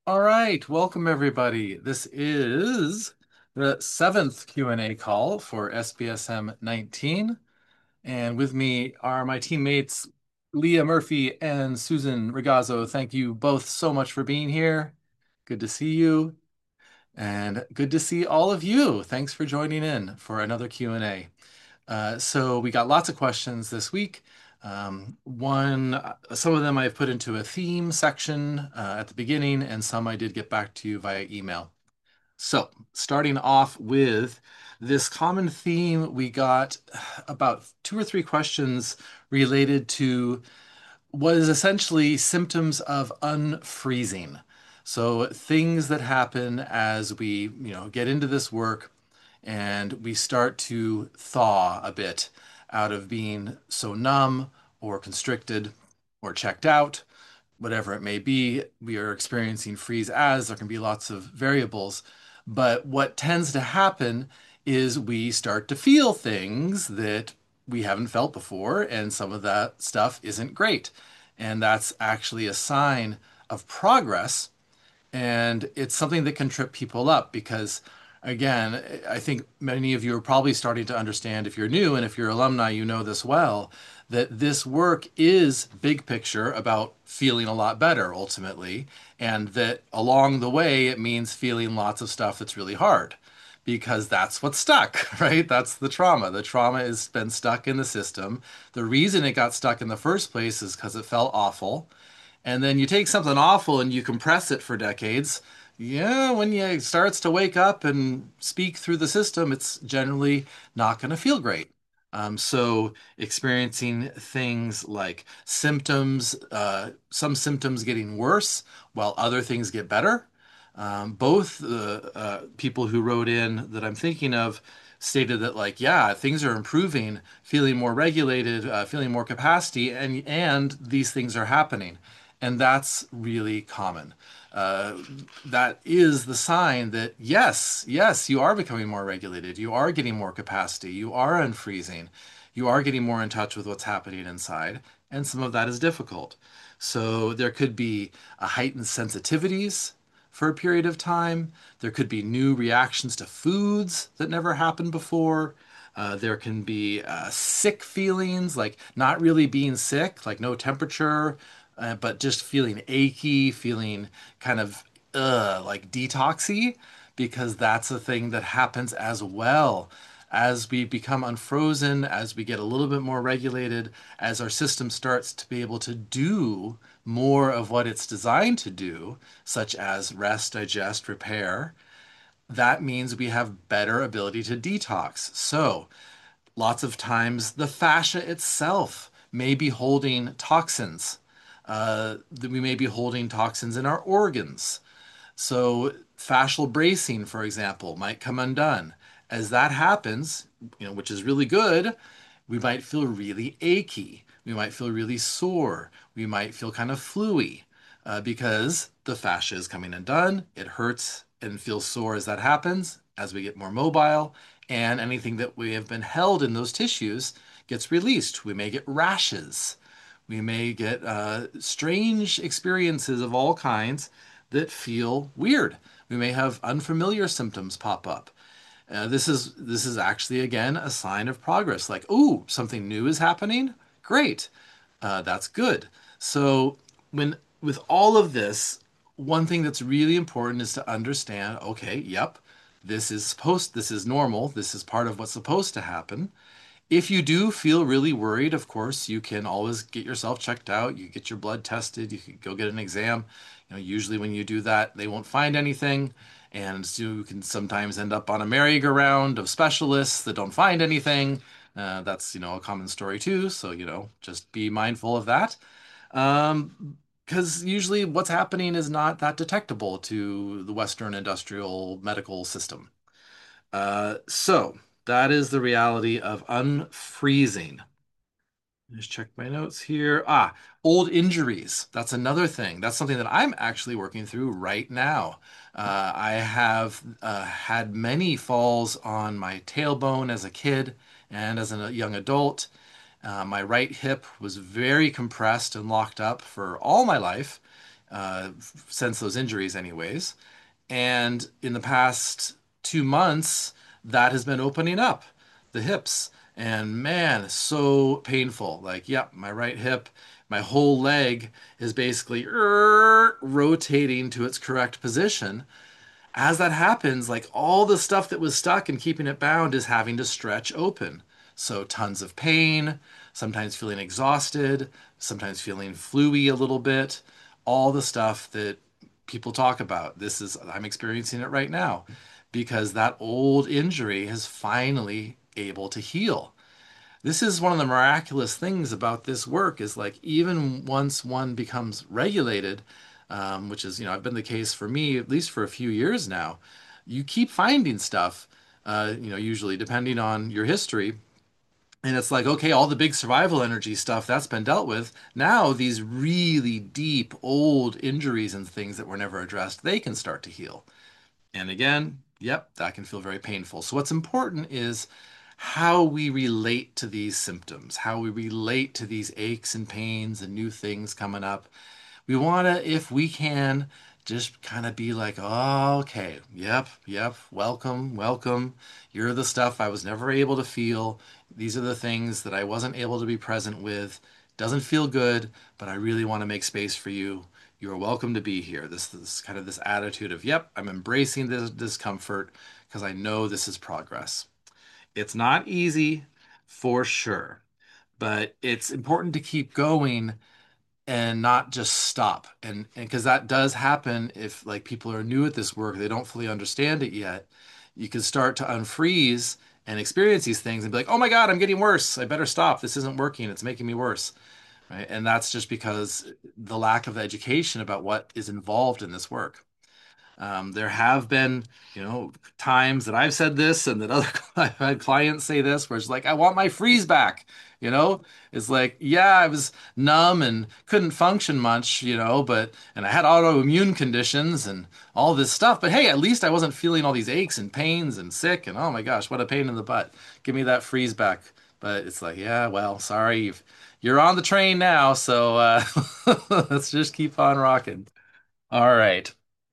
All right, welcome everybody. This is the seventh Q&A call for SPSM 19. And with me are my teammates, Leah Murphy and Susan Regazzo. Thank you both so much for being here. Good to see you, and good to see all of you. Thanks for joining in for another Q&A. So we got lots of questions this week. Some of them I've put into a theme section at the beginning, and some I did get back to you via email. So starting off with this common theme, we got about two or three questions related to what is essentially symptoms of unfreezing. So things that happen as we get into this work and we start to thaw a bit out of being so numb or constricted or checked out, whatever it may be. We are experiencing freeze as there can be lots of variables. But what tends to happen is we start to feel things that we haven't felt before, and some of that stuff isn't great. And that's actually a sign of progress, and it's something that can trip people up because, again, I think many of you are probably starting to understand if you're new and if you're alumni, you know this well, that this work is big picture about feeling a lot better ultimately. And that along the way, it means feeling lots of stuff that's really hard because that's what's stuck, right? That's the trauma. The trauma has been stuck in the system. The reason it got stuck in the first place is because it felt awful. And then you take something awful and you compress it for decades. Yeah, when you starts to wake up and speak through the system, it's generally not going to feel great. So experiencing things like symptoms, some symptoms getting worse while other things get better. Both the people who wrote in that I'm thinking of stated that, like, yeah, things are improving, feeling more regulated, feeling more capacity, and these things are happening. And that's really common. Uh, that is the sign that yes, you are becoming more regulated. You are getting more capacity. You are unfreezing. You are getting more in touch with what's happening inside. And some of that is difficult. So there could be a heightened sensitivities for a period of time. There could be new reactions to foods that never happened before. There can be sick feelings, like not really being sick, like no temperature, but just feeling achy, feeling kind of like detoxy, because that's a thing that happens as well. As we become unfrozen, as we get a little bit more regulated, as our system starts to be able to do more of what it's designed to do, such as rest, digest, repair, that means we have better ability to detox. So, lots of times the fascia itself may be holding toxins. That we may be holding toxins in our organs. So fascial bracing, for example, might come undone. As that happens, which is really good, we might feel really achy. We might feel really sore. We might feel kind of fluey because the fascia is coming undone. It hurts and feels sore as that happens, as we get more mobile, and anything that we have been held in those tissues gets released. We may get rashes. We may get strange experiences of all kinds that feel weird. We may have unfamiliar symptoms pop up. This is actually again a sign of progress. Like, oh, something new is happening. Great, that's good. So when with all of this, one thing that's really important is to understand. Okay, yep, this is normal. This is part of what's supposed to happen. If you do feel really worried, of course, you can always get yourself checked out. You get your blood tested. You can go get an exam. Usually when you do that, they won't find anything. And so you can sometimes end up on a merry-go-round of specialists that don't find anything. That's a common story too. So, just be mindful of that. Because usually what's happening is not that detectable to the Western industrial medical system. So that is the reality of unfreezing. Just check my notes here. Old injuries. That's another thing. That's something that I'm actually working through right now. I have had many falls on my tailbone as a kid and as a young adult. My right hip was very compressed and locked up for all my life. since those injuries, anyways. And in the past 2 months, that has been opening up the hips. And man, it's so painful. Like, yep, my right hip, my whole leg is basically rotating to its correct position. As that happens, like all the stuff that was stuck and keeping it bound is having to stretch open. So tons of pain, sometimes feeling exhausted, sometimes feeling fluey a little bit, all the stuff that people talk about. I'm experiencing it right now because that old injury is finally able to heal. This is one of the miraculous things about this work is like even once one becomes regulated, which is, I've been the case for me at least for a few years now, you keep finding stuff, usually depending on your history. And it's like, okay, all the big survival energy stuff that's been dealt with. Now these really deep old injuries and things that were never addressed, they can start to heal. And again, yep, that can feel very painful. So, what's important is how we relate to these symptoms, how we relate to these aches and pains and new things coming up. We want to, if we can, just kind of be like, oh, okay, yep, welcome, welcome. You're the stuff I was never able to feel. These are the things that I wasn't able to be present with. Doesn't feel good, but I really want to make space for you. You are welcome to be here. This kind of this attitude of, yep, I'm embracing this discomfort because I know this is progress. It's not easy for sure, but it's important to keep going and not just stop. And because that does happen if like people are new at this work, they don't fully understand it yet. You can start to unfreeze and experience these things and be like, "Oh my God, I'm getting worse. I better stop. This isn't working. It's making me worse." Right? And that's just because the lack of education about what is involved in this work. There have been, times that I've said this and that other I've had clients say this, where it's like, I want my freeze back. It's like, yeah, I was numb and couldn't function much, and I had autoimmune conditions and all this stuff. But hey, at least I wasn't feeling all these aches and pains and sick. And oh my gosh, what a pain in the butt. Give me that freeze back. But it's like, yeah, well, sorry, you're on the train now. So let's just keep on rocking. All right.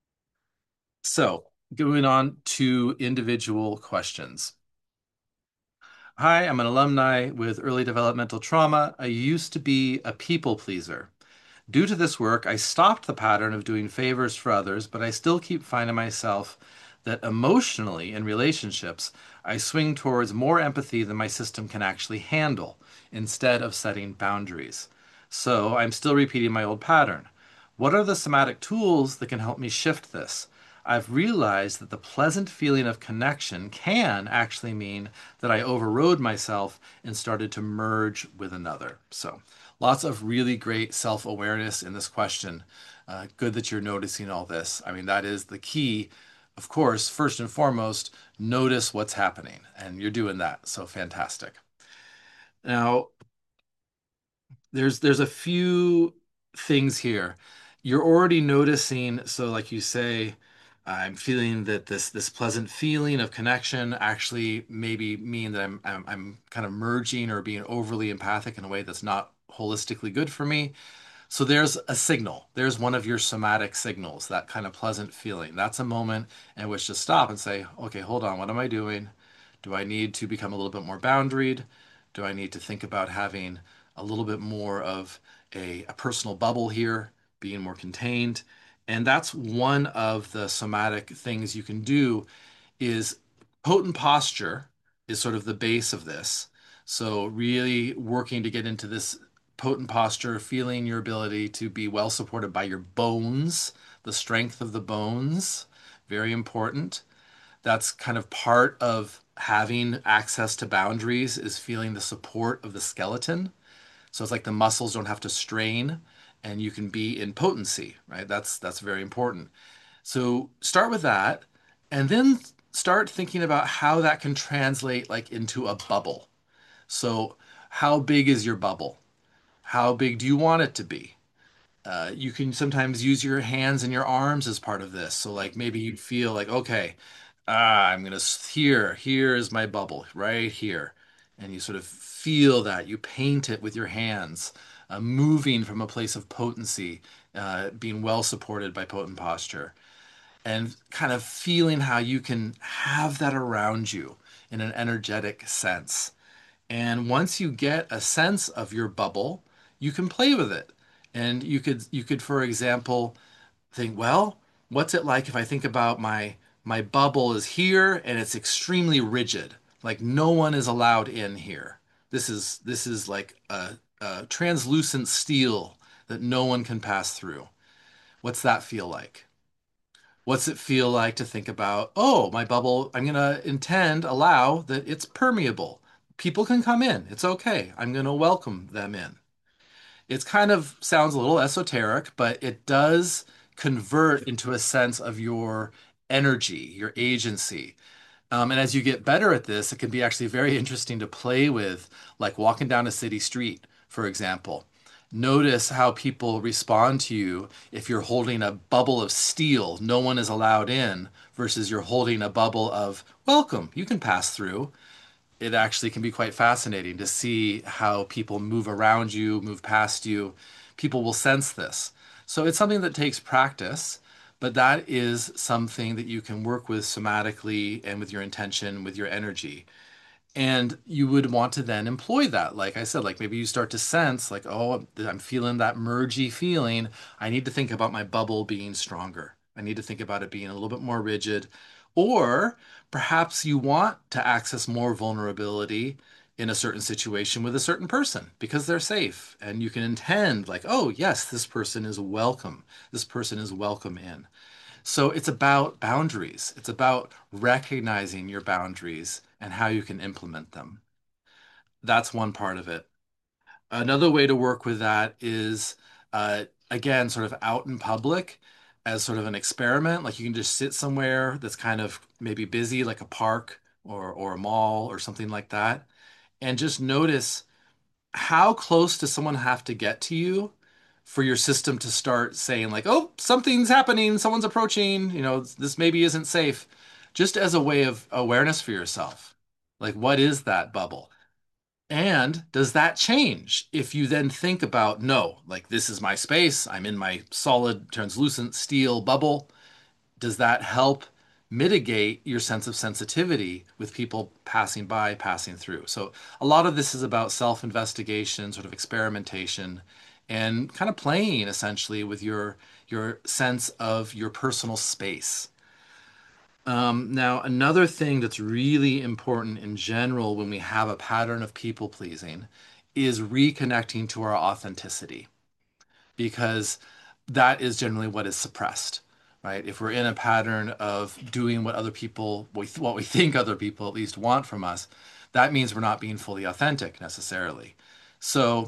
So, going on to individual questions. Hi, I'm an alumni with early developmental trauma. I used to be a people pleaser. Due to this work, I stopped the pattern of doing favors for others, but I still keep finding myself that emotionally in relationships, I swing towards more empathy than my system can actually handle instead of setting boundaries. So I'm still repeating my old pattern. What are the somatic tools that can help me shift this? I've realized that the pleasant feeling of connection can actually mean that I overrode myself and started to merge with another. So, lots of really great self awareness in this question. Good that you're noticing all this. I mean, that is the key. Of course, first and foremost, notice what's happening, and you're doing that. So fantastic. Now, there's a few things here. You're already noticing, so like you say, I'm feeling that this pleasant feeling of connection actually maybe mean that I'm kind of merging or being overly empathic in a way that's not holistically good for me. So there's a signal. There's one of your somatic signals, that kind of pleasant feeling. That's a moment in which to stop and say, okay, hold on, what am I doing? Do I need to become a little bit more boundaried? Do I need to think about having a little bit more of a personal bubble here, being more contained? And that's one of the somatic things you can do is potent posture is sort of the base of this. So really working to get into this potent posture, feeling your ability to be well supported by your bones, the strength of the bones, very important. That's kind of part of having access to boundaries is feeling the support of the skeleton. So it's like the muscles don't have to strain and you can be in potency, right? That's very important. So start with that and then start thinking about how that can translate like into a bubble. So how big is your bubble? How big do you want it to be? You can sometimes use your hands and your arms as part of this. So like maybe you feel like, okay, I'm gonna here is my bubble right here. And you sort of feel that. You paint it with your hands, moving from a place of potency, being well supported by potent posture, and kind of feeling how you can have that around you in an energetic sense. And once you get a sense of your bubble, you can play with it. And you could, for example, think, well, what's it like if I think about my bubble is here and it's extremely rigid, like no one is allowed in here. This is like a translucent steel that no one can pass through. What's that feel like? What's it feel like to think about, oh, my bubble, I'm going to allow that it's permeable. People can come in. It's okay. I'm going to welcome them in. It's kind of sounds a little esoteric, but it does convert into a sense of your energy, your agency. And as you get better at this, it can be actually very interesting to play with, like walking down a city street, for example. Notice how people respond to you if you're holding a bubble of steel, no one is allowed in, versus you're holding a bubble of welcome, you can pass through. It actually can be quite fascinating to see how people move around you, move past you. People will sense this. So it's something that takes practice, but that is something that you can work with somatically and with your intention, with your energy. And you would want to then employ that. Like I said, like maybe you start to sense, like, oh, I'm feeling that mergy feeling. I need to think about my bubble being stronger. I need to think about it being a little bit more rigid. Or perhaps you want to access more vulnerability in a certain situation with a certain person because they're safe. And you can intend, like, oh, yes, this person is welcome. This person is welcome in. So it's about boundaries. It's about recognizing your boundaries and how you can implement them. That's one part of it. Another way to work with that is, again, sort of out in public as sort of an experiment. Like you can just sit somewhere that's kind of maybe busy, like a park or a mall or something like that, and just notice how close does someone have to get to you for your system to start saying like, oh, something's happening, someone's approaching, this maybe isn't safe, just as a way of awareness for yourself. Like, what is that bubble? And does that change if you then think about, no, like this is my space, I'm in my solid, translucent steel bubble? Does that help mitigate your sense of sensitivity with people passing by, passing through? So a lot of this is about self-investigation, sort of experimentation, and kind of playing essentially with your sense of your personal space. Now, another thing that's really important in general when we have a pattern of people pleasing is reconnecting to our authenticity because that is generally what is suppressed, right? If we're in a pattern of doing what other people, what we think other people at least want from us, that means we're not being fully authentic necessarily. So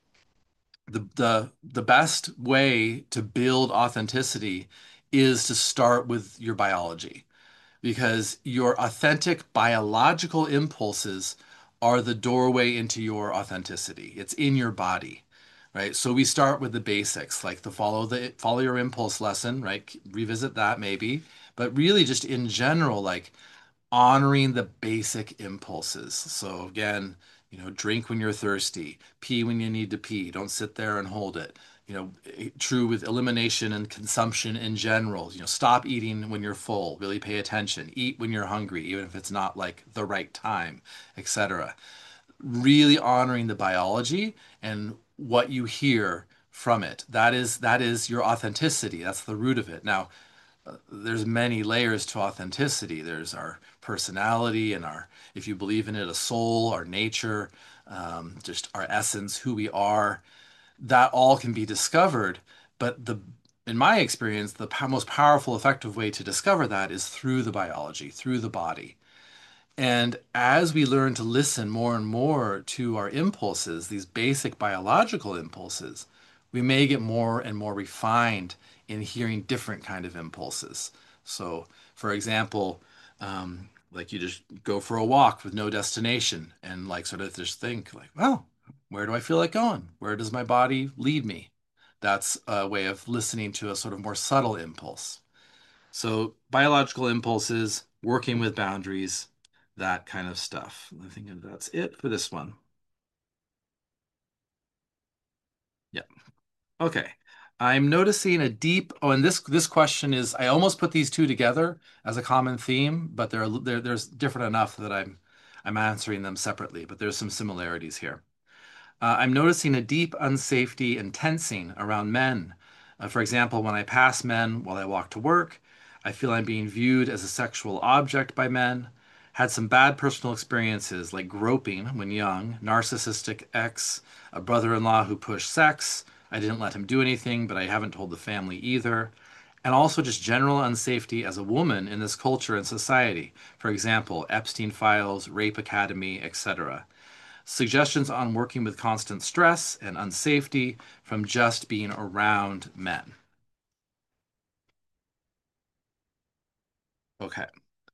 the best way to build authenticity is to start with your biology because your authentic biological impulses are the doorway into your authenticity. It's in your body, right? So we start with the basics, like the follow your impulse lesson, right? Revisit that maybe, but really just in general, like honoring the basic impulses. So again, drink when you're thirsty, pee when you need to pee. Don't sit there and hold it. True with elimination and consumption in general. Stop eating when you're full. Really pay attention. Eat when you're hungry, even if it's not like the right time, etc. Really honoring the biology and what you hear from it. That is your authenticity. That's the root of it. Now, there's many layers to authenticity. There's our personality and our, if you believe in it, a soul, our nature, just our essence, who we are. That all can be discovered. But in my experience, the most powerful, effective way to discover that is through the biology, through the body. And as we learn to listen more and more to our impulses, these basic biological impulses, we may get more and more refined in hearing different kind of impulses. So, for example, like you just go for a walk with no destination and like sort of just think like, well, where do I feel like going? Where does my body lead me? That's a way of listening to a sort of more subtle impulse. So biological impulses, working with boundaries, that kind of stuff. I think that's it for this one. Yeah. Okay. I'm noticing a deep, oh, and this question is, I almost put these two together as a common theme, but there's different enough that I'm answering them separately, but there's some similarities here. I'm noticing a deep unsafety and tensing around men. For example, when I pass men while I walk to work, I feel I'm being viewed as a sexual object by men. Had some bad personal experiences like groping when young, narcissistic ex, a brother-in-law who pushed sex. I didn't let him do anything, but I haven't told the family either. And also just general unsafety as a woman in this culture and society. For example, Epstein files, Rape Academy, etc. Suggestions on working with constant stress and unsafety from just being around men. Okay.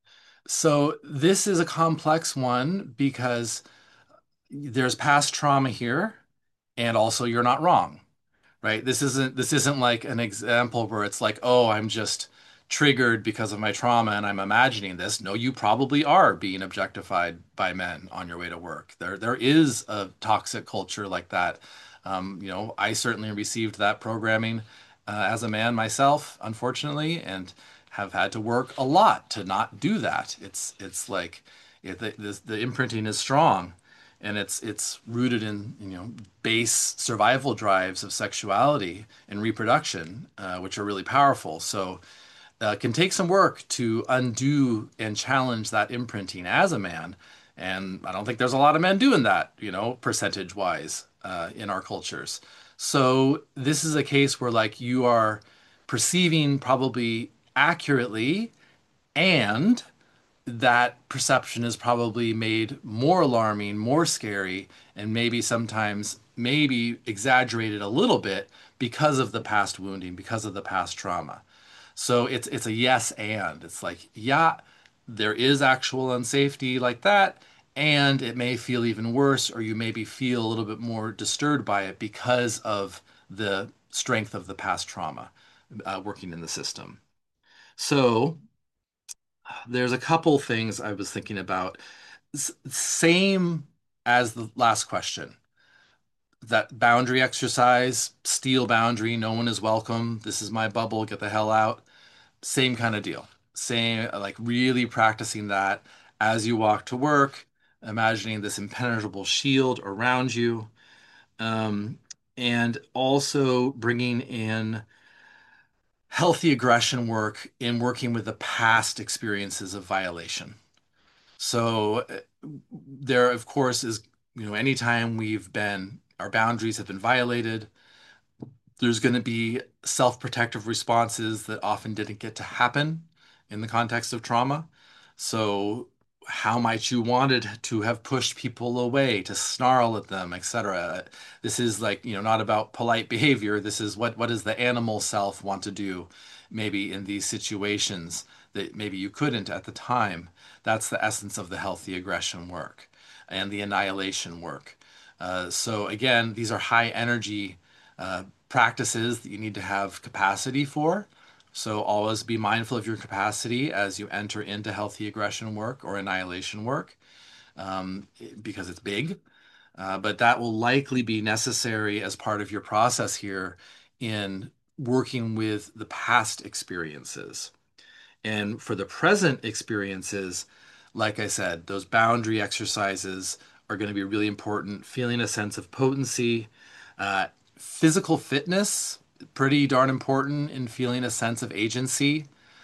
So this is a complex one because there's past trauma here, and also you're not wrong, right? This isn't like an example where it's like, oh, I'm just triggered because of my trauma and I'm imagining this. No, you probably are being objectified by men on your way to work. There is a toxic culture like that. I certainly received that programming as a man myself, unfortunately, and have had to work a lot to not do that. It's like the imprinting is strong and it's rooted in base survival drives of sexuality and reproduction, which are really powerful. So it can take some work to undo and challenge that imprinting as a man. And I don't think there's a lot of men doing that, percentage wise, in our cultures. So this is a case where like you are perceiving probably accurately, and that perception is probably made more alarming, more scary, and maybe sometimes maybe exaggerated a little bit because of the past wounding, because of the past trauma. So it's a yes and. It's like, yeah, there is actual unsafety like that, and it may feel even worse, or you maybe feel a little bit more disturbed by it because of the strength of the past trauma working in the system. So there's a couple things I was thinking about. Same as the last question. That boundary exercise, steel boundary, no one is welcome. This is my bubble, get the hell out. Same kind of deal. Same, like really practicing that as you walk to work, imagining this impenetrable shield around you. Um, and also bringing in healthy aggression work in working with the past experiences of violation. So there, of course, is, anytime our boundaries have been violated, there's going to be self-protective responses that often didn't get to happen in the context of trauma. So how might you wanted to have pushed people away, to snarl at them, etc. This is like, not about polite behavior. This is what does the animal self want to do maybe in these situations that maybe you couldn't at the time. That's the essence of the healthy aggression work and the annihilation work. So again, these are high energy practices that you need to have capacity for. So always be mindful of your capacity as you enter into healthy aggression work or annihilation work, because it's big. But that will likely be necessary as part of your process here in working with the past experiences. And for the present experiences, like I said, those boundary exercises are going to be really important. Feeling a sense of potency, uh, physical fitness, pretty darn important in feeling a sense of agency.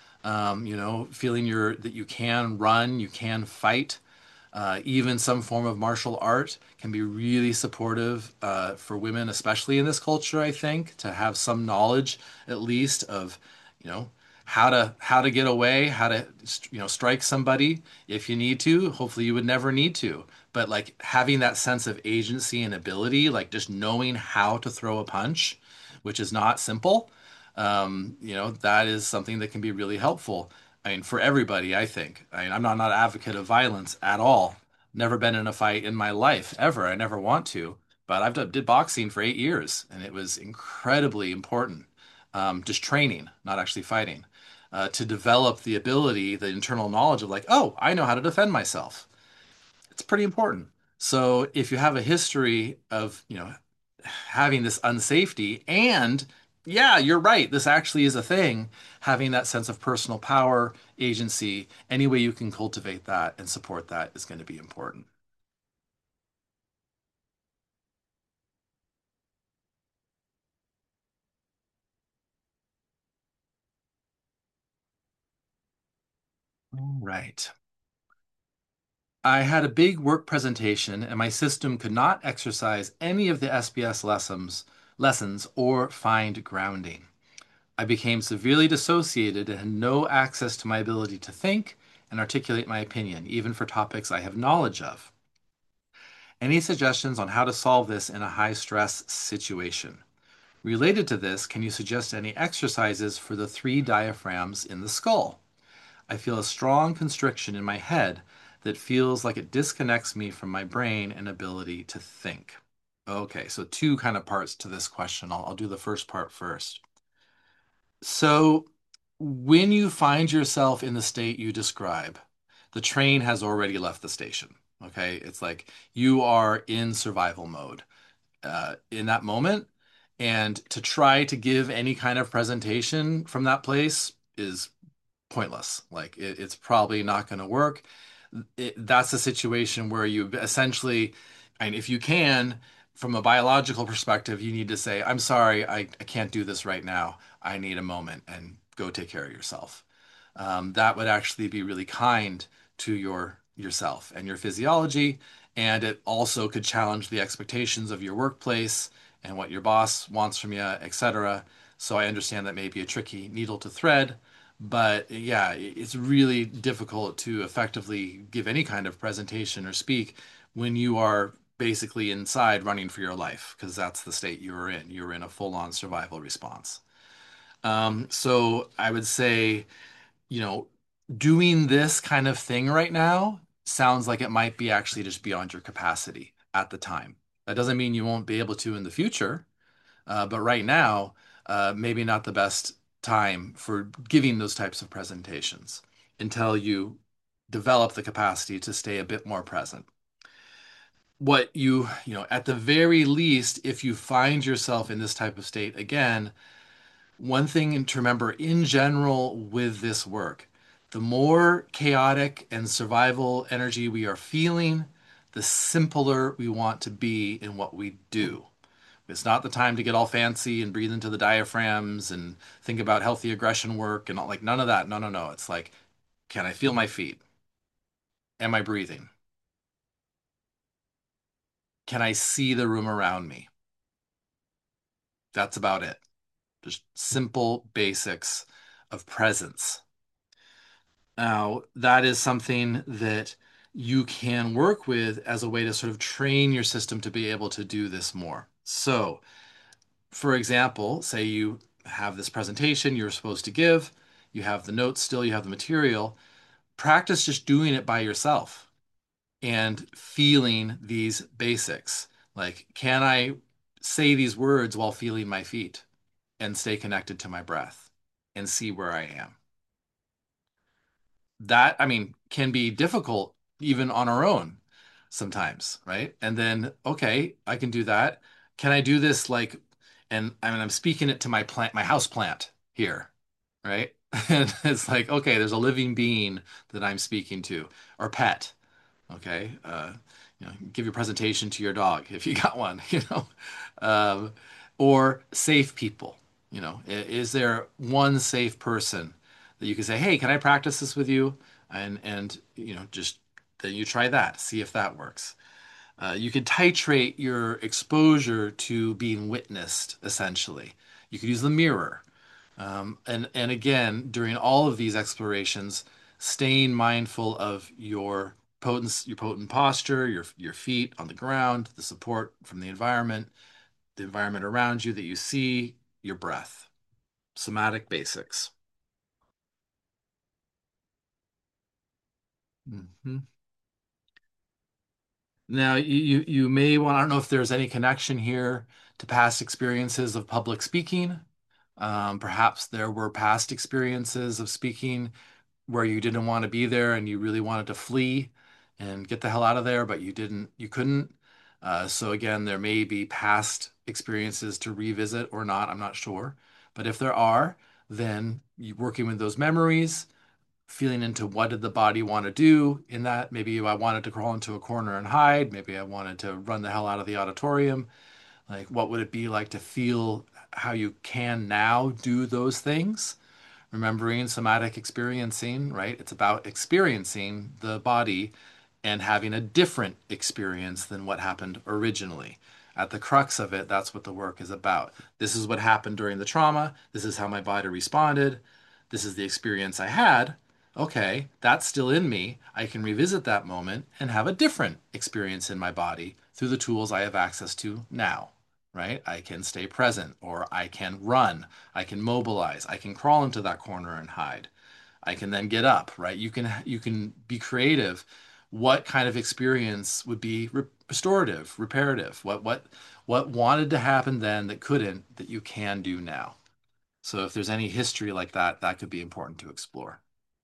Feeling that you can run, you can fight. Even some form of martial art can be really supportive for women, especially in this culture, I think, to have some knowledge at least of, you know, how to get away, how to, strike somebody if you need to. Hopefully you would never need to. But like having that sense of agency and ability, like just knowing how to throw a punch, which is not simple, that is something that can be really helpful. I mean, for everybody, I think. I mean, I'm not an advocate of violence at all. Never been in a fight in my life ever. I never want to. But did boxing for 8 years, and it was incredibly important. Just training, not actually fighting, to develop the ability, the internal knowledge of like, oh, I know how to defend myself. It's pretty important. So if you have a history of, having this unsafety and yeah, you're right. This actually is a thing. Having that sense of personal power, agency, any way you can cultivate that and support that is going to be important. Right. I had a big work presentation and my system could not exercise any of the SBS lessons or find grounding. I became severely dissociated and had no access to my ability to think and articulate my opinion, even for topics I have knowledge of. Any suggestions on how to solve this in a high stress situation? Related to this, can you suggest any exercises for the three diaphragms in the skull? I feel a strong constriction in my head that feels like it disconnects me from my brain and ability to think. Okay, so two kind of parts to this question. I'll do the first part first. So, when you find yourself in the state you describe, the train has already left the station. Okay, it's like you are in survival mode in that moment. And to try to give any kind of presentation from that place is pointless. Like it's probably not going to work. That's a situation where you essentially, and if you can, from a biological perspective, you need to say, I'm sorry, I can't do this right now. I need a moment and go take care of yourself. That would actually be really kind to yourself and your physiology. And it also could challenge the expectations of your workplace and what your boss wants from you, etc. So I understand that may be a tricky needle to thread, but yeah, it's really difficult to effectively give any kind of presentation or speak when you are basically inside running for your life, because that's the state you were in. You were in a full-on survival response. So I would say, you know, doing this kind of thing right now sounds like it might be actually just beyond your capacity at the time. That doesn't mean you won't be able to in the future, but right now, maybe not the best time for giving those types of presentations until you develop the capacity to stay a bit more present. What at the very least, if you find yourself in this type of state again, one thing to remember in general with this work, the more chaotic and survival energy we are feeling, the simpler we want to be in what we do. It's not the time to get all fancy and breathe into the diaphragms and think about healthy aggression work and all, like none of that. No, no, no. It's like, can I feel my feet? Am I breathing? Can I see the room around me? That's about it. Just simple basics of presence. Now, that is something that you can work with as a way to sort of train your system to be able to do this more. So, for example, say you have this presentation you're supposed to give, you have the notes still, you have the material. Practice just doing it by yourself and feeling these basics. Like, can I say these words while feeling my feet and stay connected to my breath and see where I am? That, I mean, can be difficult even on our own sometimes, right? And then, okay, I can do that. Can I do this like, and I mean, I'm speaking it to my plant, my house plant here, right? And it's like, okay, there's a living being that I'm speaking to, or pet. Okay, give your presentation to your dog if you got one, um, or safe people. Is there one safe person that you can say, "Hey, can I practice this with you?" And just then you try that, see if that works. You can titrate your exposure to being witnessed, essentially. You could use the mirror. And again, during all of these explorations, staying mindful of your potent posture, your feet on the ground, the support from the environment around you that you see, your breath. Somatic basics. Mhm. Now, you may want, I don't know if there's any connection here to past experiences of public speaking. Perhaps there were past experiences of speaking where you didn't want to be there and you really wanted to flee and get the hell out of there, but you couldn't. So again, there may be past experiences to revisit or not. I'm not sure. But if there are, then you working with those memories, feeling into what did the body want to do in that. Maybe I wanted to crawl into a corner and hide. Maybe I wanted to run the hell out of the auditorium. Like, what would it be like to feel how you can now do those things? Remembering somatic experiencing, right? It's about experiencing the body and having a different experience than what happened originally. At the crux of it, that's what the work is about. This is what happened during the trauma. This is how my body responded. This is the experience I had. Okay, that's still in me. I can revisit that moment and have a different experience in my body through the tools I have access to now, right? I can stay present, or I can run, I can mobilize, I can crawl into that corner and hide. I can then get up, right? You can be creative. What kind of experience would be restorative, reparative? What wanted to happen then that couldn't, that you can do now? So if there's any history like that, that could be important to explore.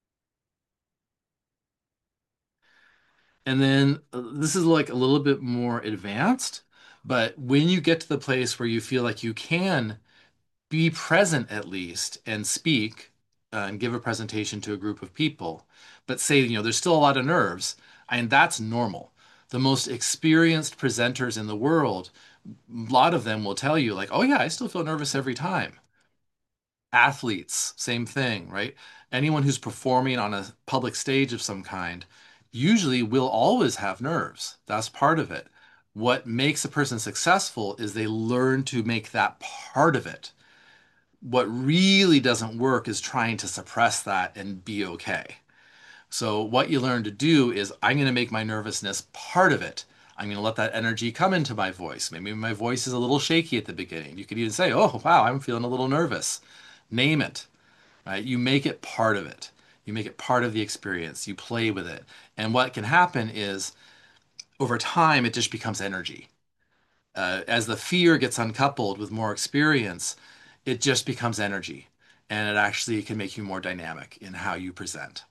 And then this is like a little bit more advanced, but when you get to the place where you feel like you can be present at least and speak and give a presentation to a group of people, but say, there's still a lot of nerves, and that's normal. The most experienced presenters in the world, a lot of them will tell you, like, oh, yeah, I still feel nervous every time. Athletes, same thing, right? Anyone who's performing on a public stage of some kind usually will always have nerves. That's part of it. What makes a person successful is they learn to make that part of it. What really doesn't work is trying to suppress that and be okay. So, what you learn to do is I'm going to make my nervousness part of it. I'm going to let that energy come into my voice. Maybe my voice is a little shaky at the beginning. You could even say, oh, wow, I'm feeling a little nervous. Name it, right? You make it part of it. You make it part of the experience. You play with it. And what can happen is over time, it just becomes energy. As the fear gets uncoupled with more experience, it just becomes energy. And it actually can make you more dynamic in how you present.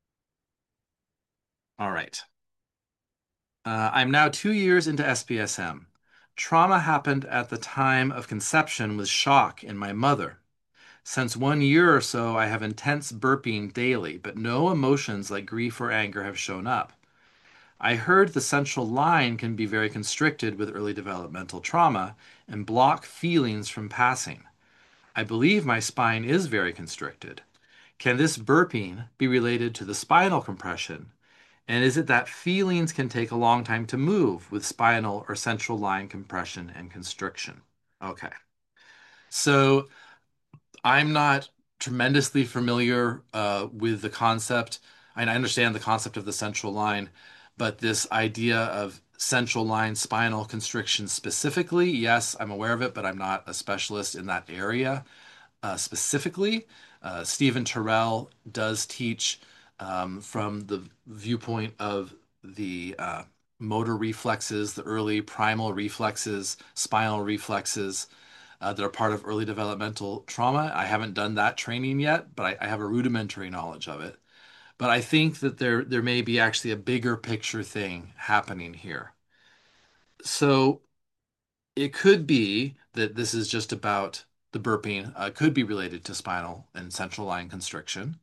All right. I'm now 2 years into SPSM. Trauma happened at the time of conception with shock in my mother. Since 1 year or so, I have intense burping daily, but no emotions like grief or anger have shown up. I heard the central line can be very constricted with early developmental trauma and block feelings from passing. I believe my spine is very constricted. Can this burping be related to the spinal compression? And is it that feelings can take a long time to move with spinal or central line compression and constriction? Okay. So I'm not tremendously familiar with the concept, and I understand the concept of the central line, but this idea of central line spinal constriction specifically, yes, I'm aware of it, but I'm not a specialist in that area specifically. Stephen Terrell does teach from the viewpoint of the motor reflexes, the early primal reflexes, spinal reflexes that are part of early developmental trauma. I haven't done that training yet, but I have a rudimentary knowledge of it. But I think that there may be actually a bigger picture thing happening here. So it could be that this is just about the burping, could be related to spinal and central line constriction.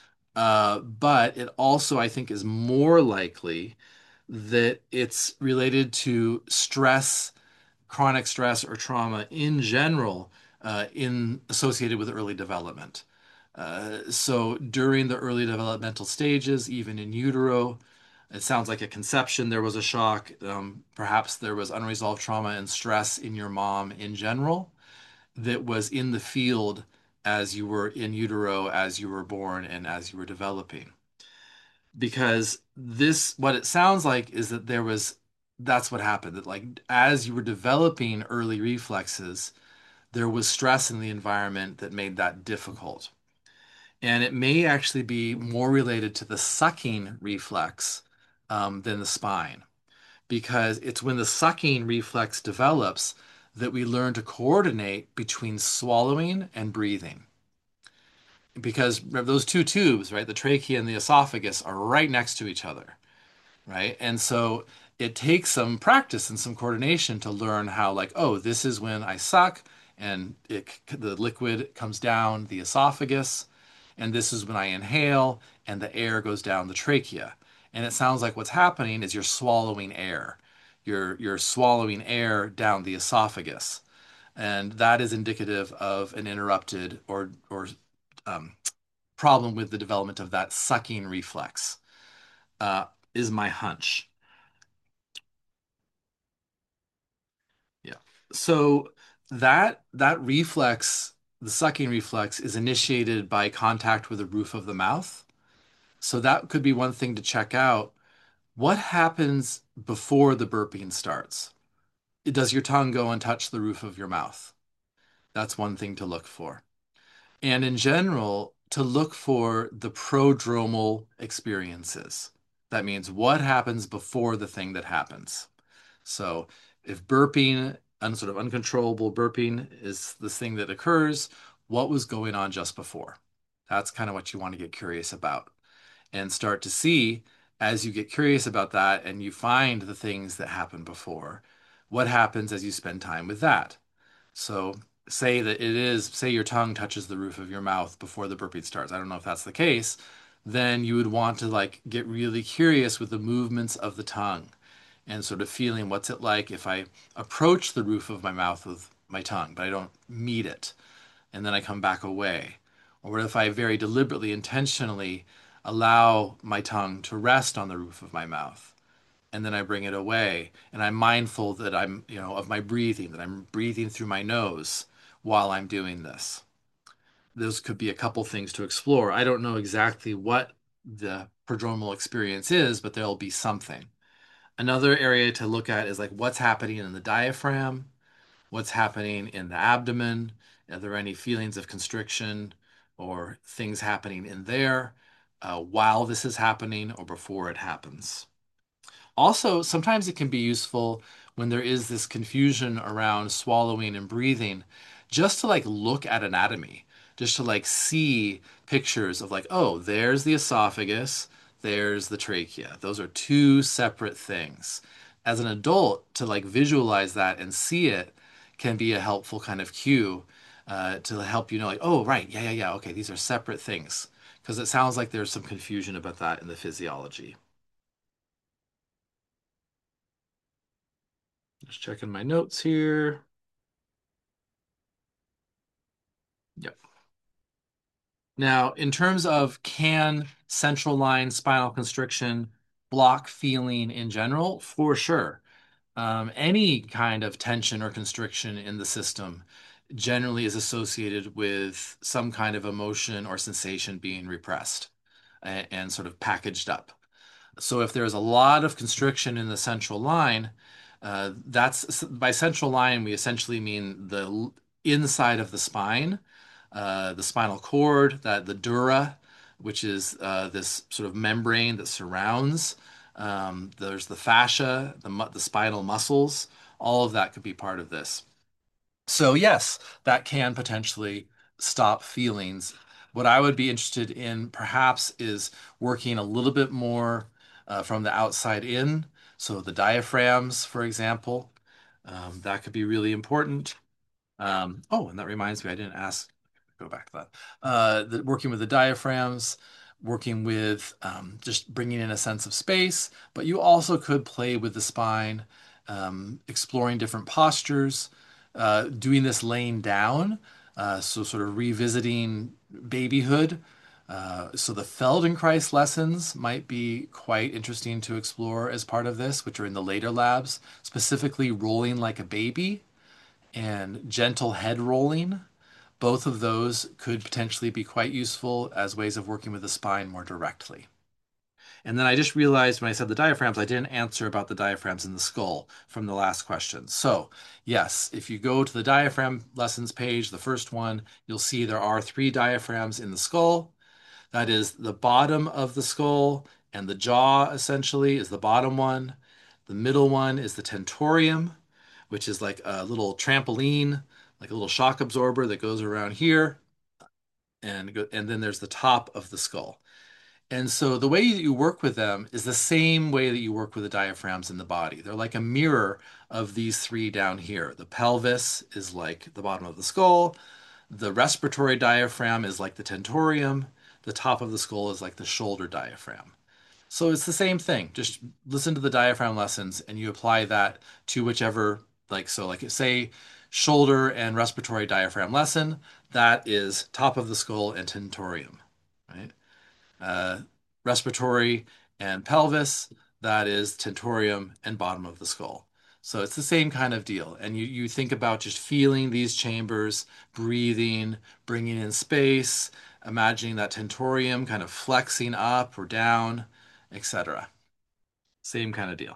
But it also, I think, is more likely that it's related to stress, chronic stress, or trauma in general, in associated with early development. So during the early developmental stages, even in utero, it sounds like at conception there was a shock. Perhaps there was unresolved trauma and stress in your mom in general that was in the field as you were in utero, as you were born, and as you were developing. Because this, what it sounds like is that that's what happened. That like as you were developing early reflexes, there was stress in the environment that made that difficult. And it may actually be more related to the sucking reflex than the spine, because it's when the sucking reflex develops that we learn to coordinate between swallowing and breathing. Because those two tubes, right, the trachea and the esophagus, are right next to each other, right? And so it takes some practice and some coordination to learn how, like, oh, this is when I suck and the liquid comes down the esophagus, and this is when I inhale and the air goes down the trachea. And it sounds like what's happening is you're swallowing air. You're swallowing air down the esophagus, and that is indicative of an interrupted or um, problem with the development of that sucking reflex. Uh, is my hunch. Yeah. So that reflex, the sucking reflex, is initiated by contact with the roof of the mouth. So that could be one thing to check out. What happens before the burping starts? Does your tongue go and touch the roof of your mouth? That's one thing to look for. And in general, to look for the prodromal experiences. That means what happens before the thing that happens. So if burping, sort of uncontrollable burping is this thing that occurs, what was going on just before? That's kind of what you want to get curious about and start to see as you get curious about that and you find the things that happened before, what happens as you spend time with that. So say your tongue touches the roof of your mouth before the burping starts. I don't know if that's the case. Then you would want to like get really curious with the movements of the tongue and sort of feeling what's it like if I approach the roof of my mouth with my tongue, but I don't meet it, and then I come back away. Or what if I very deliberately, intentionally allow my tongue to rest on the roof of my mouth, and then I bring it away, and I'm mindful that of my breathing, that I'm breathing through my nose while I'm doing this. Those could be a couple things to explore. I don't know exactly what the prodromal experience is, but there'll be something. Another area to look at is like what's happening in the diaphragm, what's happening in the abdomen. Are there any feelings of constriction or things happening in there while this is happening or before it happens? Also, sometimes it can be useful when there is this confusion around swallowing and breathing, just to like look at anatomy, just to like see pictures of like, oh, there's the esophagus, there's the trachea. Those are two separate things. As an adult, to like visualize that and see it can be a helpful kind of cue to help you know, like, oh, right, yeah, yeah, yeah, okay, these are separate things. Because it sounds like there's some confusion about that in the physiology. Just checking my notes here. Yep. Now, in terms of can central line spinal constriction block feeling in general, for sure. Any kind of tension or constriction in the system generally is associated with some kind of emotion or sensation being repressed and sort of packaged up. So if there's a lot of constriction in the central line, that's by central line, we essentially mean the inside of the spinal cord, that the dura, which is this sort of membrane that surrounds. There's the fascia, the spinal muscles. All of that could be part of this. So yes, that can potentially stop feelings. What I would be interested in perhaps is working a little bit more from the outside in. So the diaphragms, for example, that could be really important. Oh, and that reminds me, I didn't ask, go back to that. Working with the diaphragms, working with just bringing in a sense of space, but you also could play with the spine, exploring different postures, doing this laying down, so sort of revisiting babyhood. So the Feldenkrais lessons might be quite interesting to explore as part of this, which are in the later labs, specifically rolling like a baby and gentle head rolling. Both of those could potentially be quite useful as ways of working with the spine more directly. And then I just realized when I said the diaphragms, I didn't answer about the diaphragms in the skull from the last question. So, yes, if you go to the diaphragm lessons page, the first one, you'll see there are three diaphragms in the skull. That is the bottom of the skull, and the jaw essentially is the bottom one. The middle one is the tentorium, which is like a little trampoline, like a little shock absorber that goes around here, and then there's the top of the skull. And so the way that you work with them is the same way that you work with the diaphragms in the body. They're like a mirror of these three down here. The pelvis is like the bottom of the skull. The respiratory diaphragm is like the tentorium. The top of the skull is like the shoulder diaphragm. So it's the same thing. Just listen to the diaphragm lessons and you apply that to whichever, like say shoulder and respiratory diaphragm lesson, that is top of the skull and tentorium, right? uh, Respiratory and pelvis, that is tentorium and bottom of the skull. So it's the same kind of deal. And you think about just feeling these chambers, breathing, bringing in space, imagining that tentorium kind of flexing up or down, etc. Same kind of deal.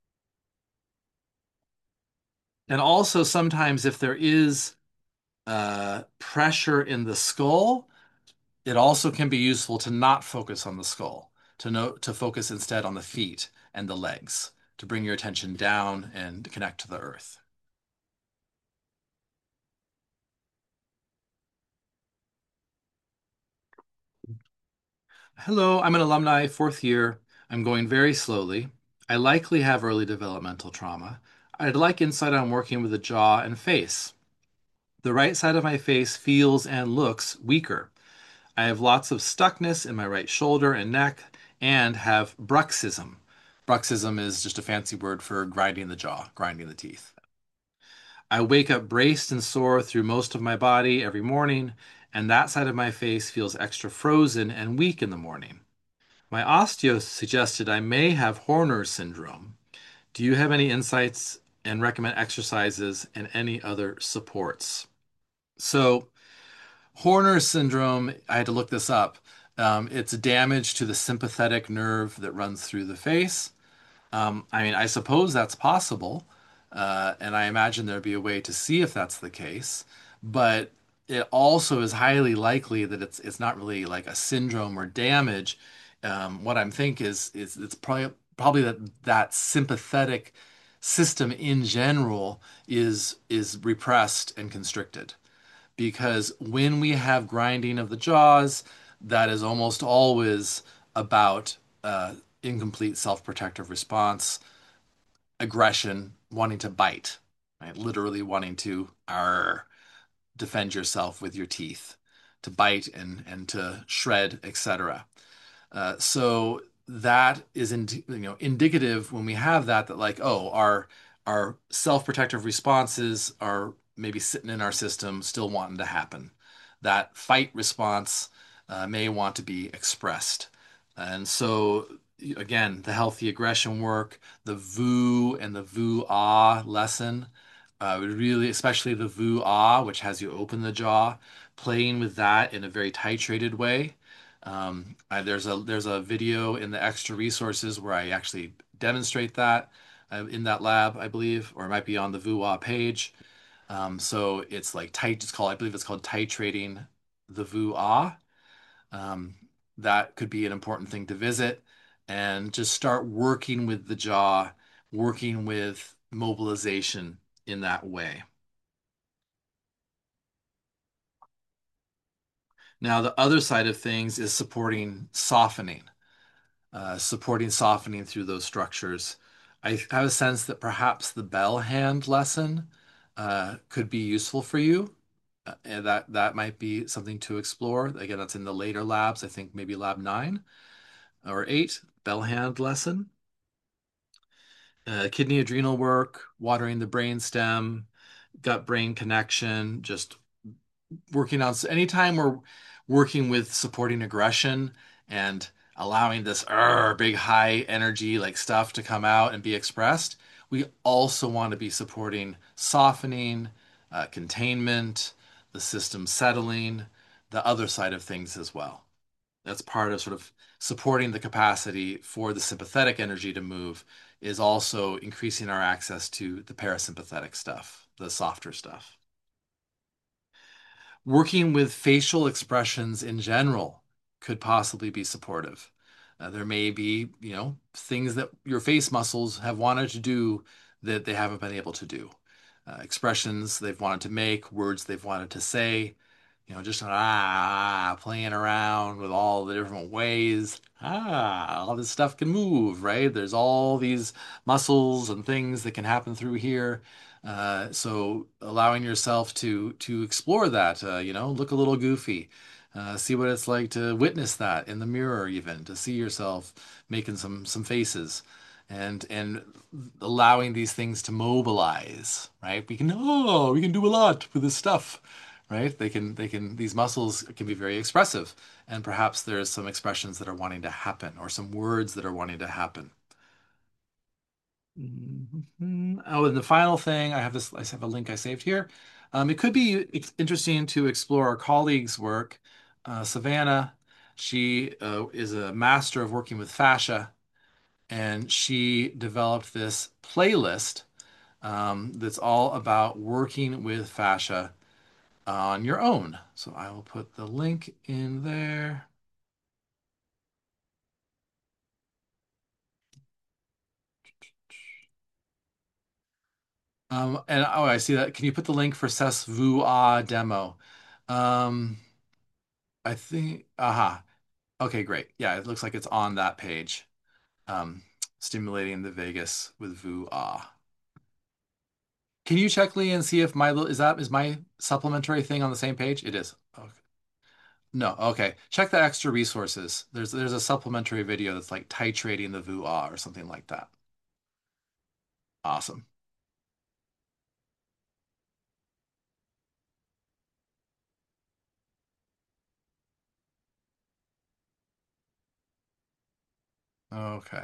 And also sometimes if there is pressure in the skull, it also can be useful to not focus on the skull, to focus instead on the feet and the legs, to bring your attention down and connect to the earth. Hello, I'm an alumni, fourth year. I'm going very slowly. I likely have early developmental trauma. I'd like insight on working with the jaw and face. The right side of my face feels and looks weaker. I have lots of stuckness in my right shoulder and neck and have bruxism. Bruxism is just a fancy word for grinding the jaw, grinding the teeth. I wake up braced and sore through most of my body every morning, and that side of my face feels extra frozen and weak in the morning. My osteo suggested I may have Horner syndrome. Do you have any insights and recommend exercises and any other supports? So, Horner syndrome, I had to look this up. It's damage to the sympathetic nerve that runs through the face. I mean, I suppose that's possible, and I imagine there'd be a way to see if that's the case. But it also is highly likely that it's not really like a syndrome or damage. What I'm think is it's probably that sympathetic system in general is repressed and constricted because when we have grinding of the jaws, that is almost always about incomplete self-protective response, aggression, wanting to bite, right? Literally wanting to defend yourself with your teeth, to bite and to shred, etc. So that is indicative when we have that like oh our self-protective responses are maybe sitting in our system still wanting to happen. That fight response may want to be expressed. And so again, the healthy aggression work, the VU and the VU ah lesson, would really, especially the VU ah, which has you open the jaw, playing with that in a very titrated way. There's a video in the extra resources where I actually demonstrate that in that lab, I believe, or it might be on the VUA page. So it's like tight. I believe it's called titrating the VUA. Um, that could be an important thing to visit and just start working with the jaw, working with mobilization in that way. Now, the other side of things is supporting softening through those structures. I have a sense that perhaps the bell hand lesson could be useful for you. And that might be something to explore. Again, that's in the later labs. I think maybe lab 9 or 8, bell hand lesson. Kidney adrenal work, watering the brain stem, gut brain connection, just working on anytime we're working with supporting aggression and allowing this big high energy like stuff to come out and be expressed, we also want to be supporting softening, containment, the system settling, the other side of things as well. That's part of sort of supporting the capacity for the sympathetic energy to move is also increasing our access to the parasympathetic stuff, the softer stuff. Working with facial expressions in general could possibly be supportive. There may be, things that your face muscles have wanted to do that they haven't been able to do. Expressions they've wanted to make, words they've wanted to say. just playing around with all the different ways. All this stuff can move, right? There's all these muscles and things that can happen through here. So allowing yourself to explore that, look a little goofy, see what it's like to witness that in the mirror, even to see yourself making some faces, and allowing these things to mobilize, right? We can do a lot with this stuff, right? These muscles can be very expressive, and perhaps there's some expressions that are wanting to happen or some words that are wanting to happen. Oh, and the final thing, I have a link I saved here. It could be interesting to explore our colleague's work. Savannah, she is a master of working with fascia, and she developed this playlist that's all about working with fascia on your own. So I will put the link in there. And oh, I see that. Can you put the link for Ses Vu Ah demo? Um, I think, aha. Okay, great. Yeah, it looks like it's on that page. Um, Stimulating the vagus with Vu Ah. Can you check Lee and see if is my supplementary thing on the same page? It is. Okay. No, okay. Check the extra resources. There's a supplementary video that's like titrating the Vu Ah or something like that. Awesome. Okay.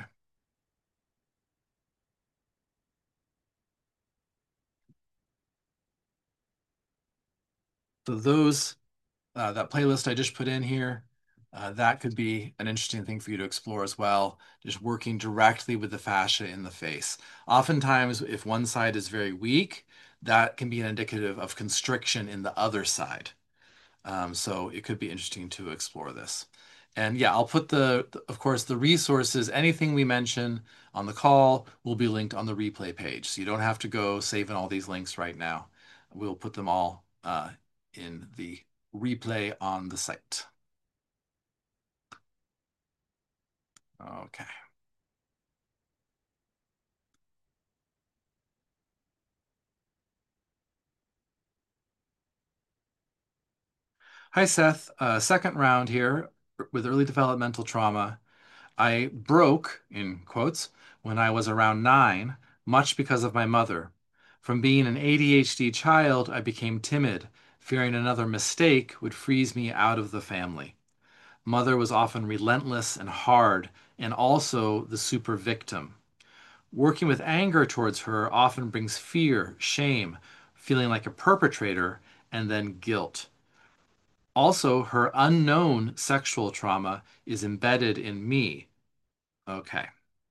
So that playlist I just put in here, that could be an interesting thing for you to explore as well. Just working directly with the fascia in the face. Oftentimes, if one side is very weak, that can be an indicative of constriction in the other side. So it could be interesting to explore this. And yeah, I'll put of course, the resources, anything we mention on the call will be linked on the replay page. So you don't have to go saving all these links right now. We'll put them all in the replay on the site. Okay. Hi, Seth. Second round here with early developmental trauma. I broke, in quotes, when I was around 9, much because of my mother. From being an ADHD child, I became timid, fearing another mistake would freeze me out of the family. Mother was often relentless and hard, and also the super victim. Working with anger towards her often brings fear, shame, feeling like a perpetrator, and then guilt. Also, her unknown sexual trauma is embedded in me. Okay.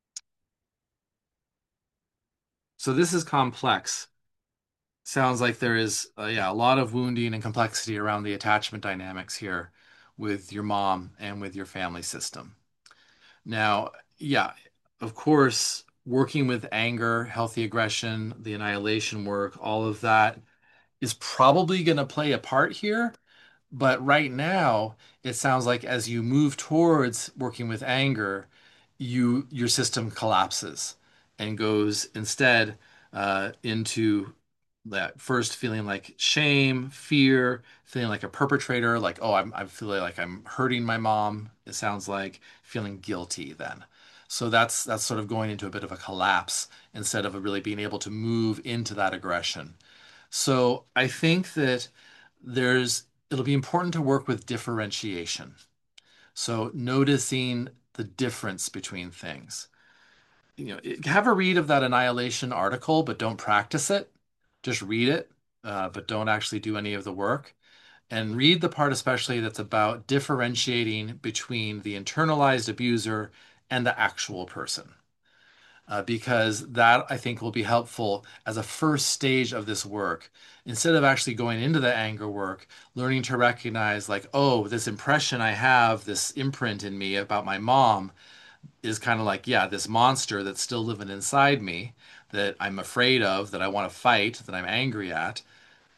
So this is complex. Sounds like there is, yeah, a lot of wounding and complexity around the attachment dynamics here with your mom and with your family system. Now, yeah, of course, working with anger, healthy aggression, the annihilation work, all of that is probably going to play a part here. But right now, it sounds like as you move towards working with anger, your system collapses and goes instead into that first feeling like shame, fear, feeling like a perpetrator, like, oh, I'm feeling like I'm hurting my mom. It sounds like feeling guilty then. So that's sort of going into a bit of a collapse instead of really being able to move into that aggression. So I think that it'll be important to work with differentiation. So noticing the difference between things. Have a read of that Annihilation article, but don't practice it. Just read it, but don't actually do any of the work. And read the part especially that's about differentiating between the internalized abuser and the actual person, because that I think will be helpful as a first stage of this work. Instead of actually going into the anger work, learning to recognize, like, oh, this impression I have, this imprint in me about my mom is kind of like, yeah, this monster that's still living inside me that I'm afraid of, that I want to fight, that I'm angry at.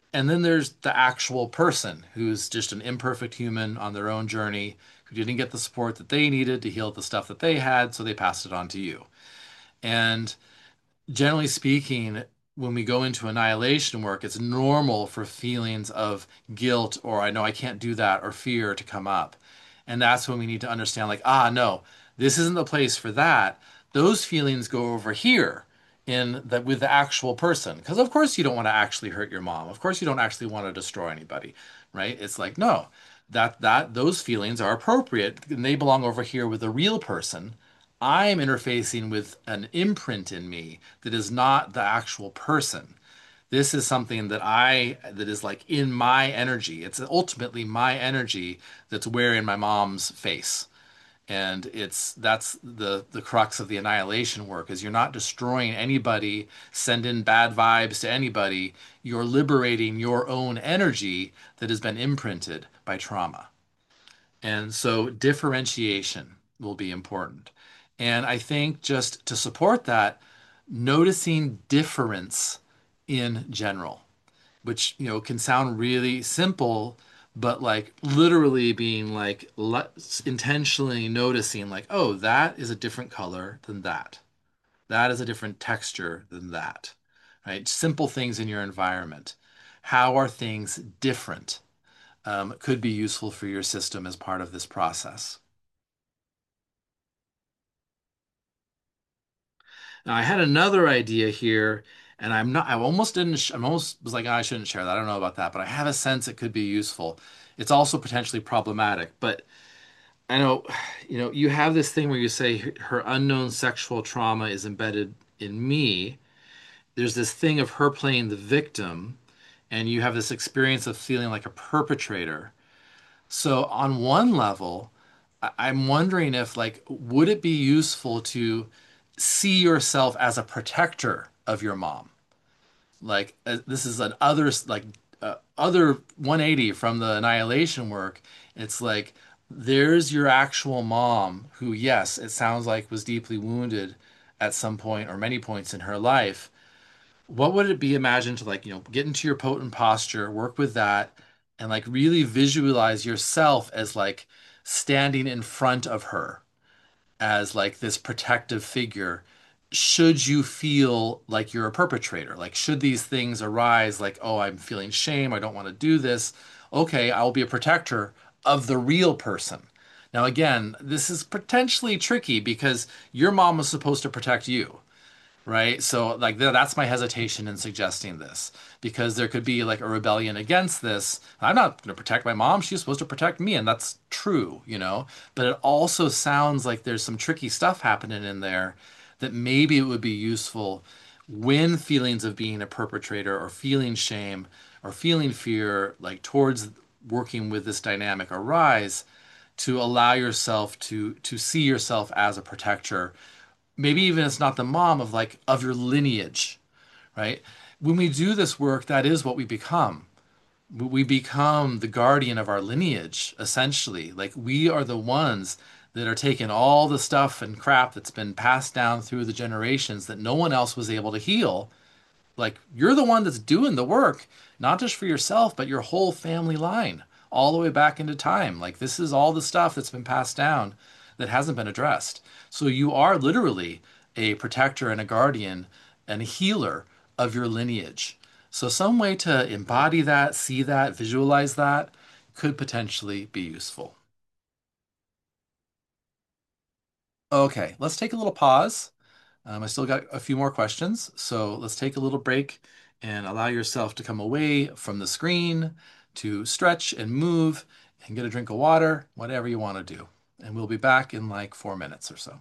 And then there's the actual person who's just an imperfect human on their own journey who didn't get the support that they needed to heal the stuff that they had, so they passed it on to you. And generally speaking, when we go into annihilation work, it's normal for feelings of guilt or I know I can't do that or fear to come up. And that's when we need to understand, like, no, this isn't the place for that. Those feelings go over here in that with the actual person. Because of course you don't want to actually hurt your mom. Of course you don't actually want to destroy anybody, right? It's like, no, that those feelings are appropriate and they belong over here with the real person. I'm interfacing with an imprint in me that is not the actual person. This is something that is like in my energy. It's ultimately my energy that's wearing my mom's face. And that's the crux of the annihilation work is you're not destroying anybody, sending bad vibes to anybody. You're liberating your own energy that has been imprinted by trauma. And so differentiation will be important. And I think just to support that, noticing difference in general, which, can sound really simple, but like literally being like intentionally noticing, like, oh, that is a different color than that. That is a different texture than that, right? Simple things in your environment. How are things different? Could be useful for your system as part of this process. Now, I had another idea here, and I almost didn't, I almost was like, "Ah, I shouldn't share that. I don't know about that, but I have a sense it could be useful. It's also potentially problematic, but I know, you have this thing where you say her unknown sexual trauma is embedded in me. There's this thing of her playing the victim, and you have this experience of feeling like a perpetrator. So on one level, I'm wondering if like would it be useful to see yourself as a protector of your mom? Like this is an other other 180 from the annihilation work. It's like there's your actual mom who, yes, it sounds like was deeply wounded at some point or many points in her life. What would it be imagined to like, get into your potent posture, work with that, and like really visualize yourself as like standing in front of her as like this protective figure should you feel like you're a perpetrator? Like, should these things arise, like, oh, I'm feeling shame, I don't want to do this. Okay, I'll be a protector of the real person. Now, again, this is potentially tricky because your mom was supposed to protect you, right? So like that's my hesitation in suggesting this because there could be like a rebellion against this. I'm not going to protect my mom. She's supposed to protect me, and that's true. But it also sounds like there's some tricky stuff happening in there that maybe it would be useful when feelings of being a perpetrator or feeling shame or feeling fear like towards working with this dynamic arise to allow yourself to see yourself as a protector, maybe even it's not the mom of like of your lineage, right? When we do this work, that is what we become. We become the guardian of our lineage, essentially. Like we are the ones that are taking all the stuff and crap that's been passed down through the generations that no one else was able to heal. Like you're the one that's doing the work, not just for yourself, but your whole family line, all the way back into time. Like this is all the stuff that's been passed down that hasn't been addressed. So you are literally a protector and a guardian and a healer of your lineage. So some way to embody that, see that, visualize that could potentially be useful. Okay, let's take a little pause. I still got a few more questions, so let's take a little break and allow yourself to come away from the screen to stretch and move and get a drink of water, whatever you want to do. And we'll be back in like 4 minutes or so.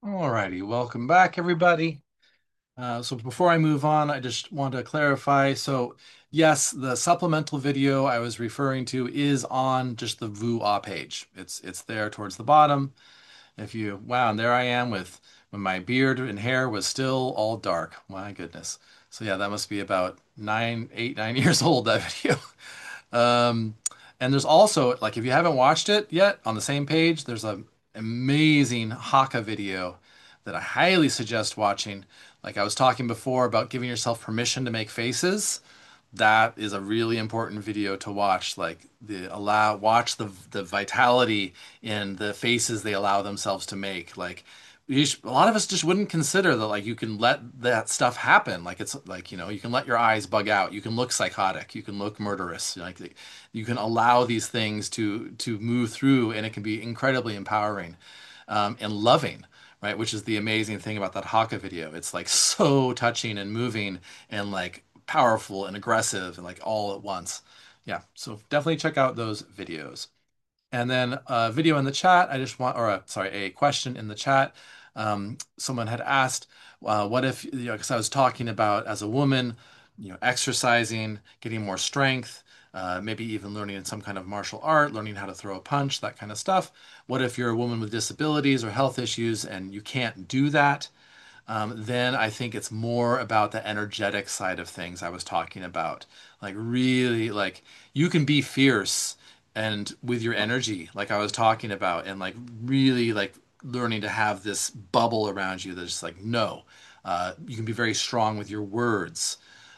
Alrighty, welcome back, everybody. So before I move on, I just want to clarify. So yes, the supplemental video I was referring to is on just the VUA page. It's there towards the bottom. If you, wow, and there I am with when my beard and hair was still all dark. My goodness. So yeah, that must be about 9 years old, that video. Um, and there's also, like, if you haven't watched it yet, on the same page, there's an amazing Haka video that I highly suggest watching. Like I was talking before about giving yourself permission to make faces. That is a really important video to watch. Like watch the vitality in the faces they allow themselves to make. Like a lot of us just wouldn't consider that like you can let that stuff happen. Like it's like, you can let your eyes bug out. You can look psychotic. You can look murderous. Like you can allow these things to move through, and it can be incredibly empowering, and loving, right? Which is the amazing thing about that Haka video. It's like so touching and moving and like powerful and aggressive and like all at once. Yeah, so definitely check out those videos. And then a video in the chat, I just want, or sorry, a question in the chat. Someone had asked, what if, because I was talking about as a woman, exercising, getting more strength, maybe even learning some kind of martial art, learning how to throw a punch, that kind of stuff. What if you're a woman with disabilities or health issues and you can't do that? Then I think it's more about the energetic side of things I was talking about. Like really, like you can be fierce and with your energy, like I was talking about, and like really like learning to have this bubble around you that's just like no. You can be very strong with your words.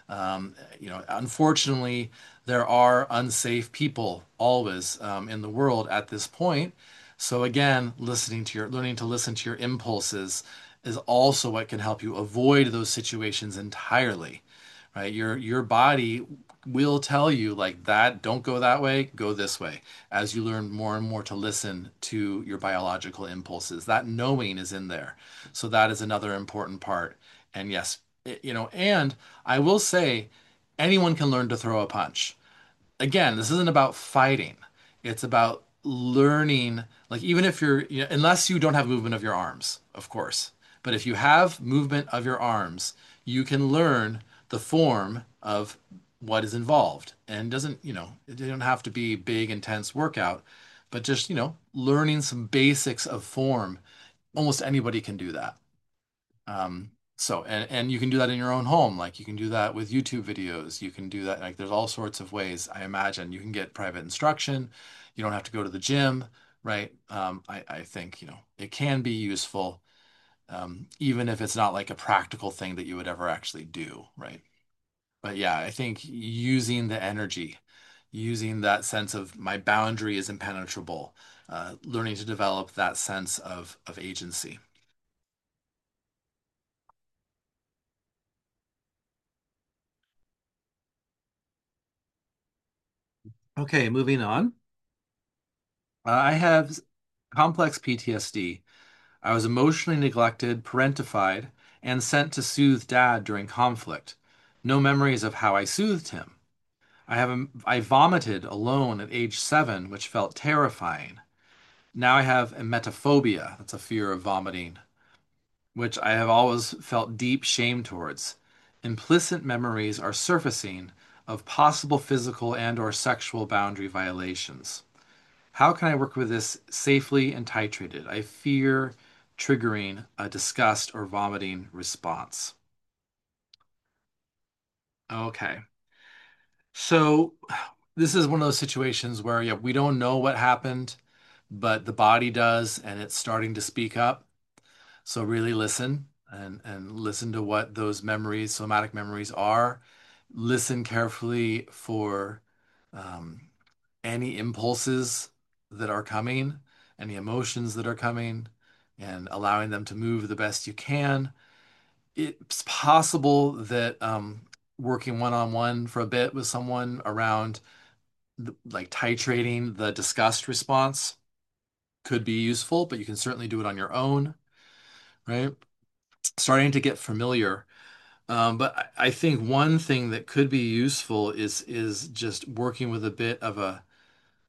Unfortunately, there are unsafe people always in the world at this point. So again, learning to listen to your impulses is also what can help you avoid those situations entirely, right? Your body will tell you like that, don't go that way, go this way, as you learn more and more to listen to your biological impulses. That knowing is in there. So that is another important part. And yes, and I will say anyone can learn to throw a punch. Again, this isn't about fighting. It's about learning, like even if unless you don't have movement of your arms, of course. But if you have movement of your arms, you can learn the form of what is involved. And it doesn't have to be big, intense workout, but just, learning some basics of form. Almost anybody can do that. And you can do that in your own home. Like you can do that with YouTube videos. You can do that. Like there's all sorts of ways. I imagine you can get private instruction. You don't have to go to the gym, right? I think, it can be useful, even if it's not like a practical thing that you would ever actually do, right? But yeah, I think using the energy, using that sense of my boundary is impenetrable, learning to develop that sense of agency. Okay, moving on. I have complex PTSD. I was emotionally neglected, parentified, and sent to soothe dad during conflict. No memories of how I soothed him. I vomited alone at age 7, which felt terrifying. Now I have emetophobia, that's a fear of vomiting, which I have always felt deep shame towards. Implicit memories are surfacing of possible physical and or sexual boundary violations. How can I work with this safely and titrated? I fear triggering a disgust or vomiting response. Okay. So this is one of those situations where, yeah, we don't know what happened, but the body does, and it's starting to speak up. So really listen and listen to what those memories, somatic memories are. Listen carefully for um, any impulses that are coming, any emotions that are coming, and allowing them to move the best you can. It's possible that working one-on-one for a bit with someone around like titrating the disgust response could be useful, but you can certainly do it on your own, right? Starting to get familiar. But I think one thing that could be useful is just working with a bit of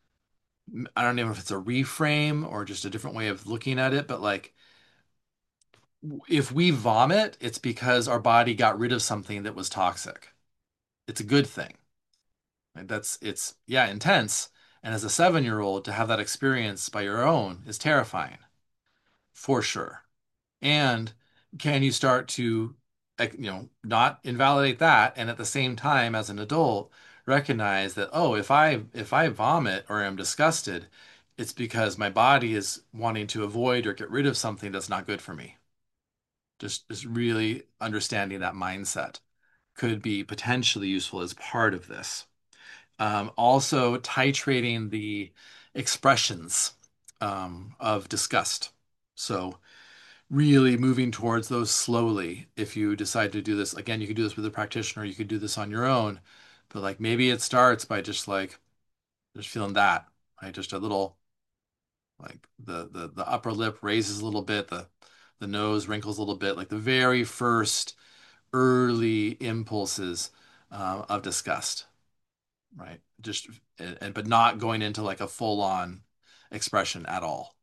I don't know if it's a reframe or just a different way of looking at it, but like if we vomit, it's because our body got rid of something that was toxic. It's a good thing. Right? It's, yeah, intense. And as a 7-year old, to have that experience by your own is terrifying, for sure. And can you start to, not invalidate that, and at the same time, as an adult, recognize that, oh, if I vomit or am disgusted, it's because my body is wanting to avoid or get rid of something that's not good for me. Just really understanding that mindset could be potentially useful as part of this. Also, titrating the expressions of disgust. So, really moving towards those slowly. If you decide to do this, again, you could do this with a practitioner, you could do this on your own, but like maybe it starts by just like just feeling that, right? Just a little like the upper lip raises a little bit, the nose wrinkles a little bit, like the very first early impulses of disgust, right? Just and but not going into like a full on expression at all.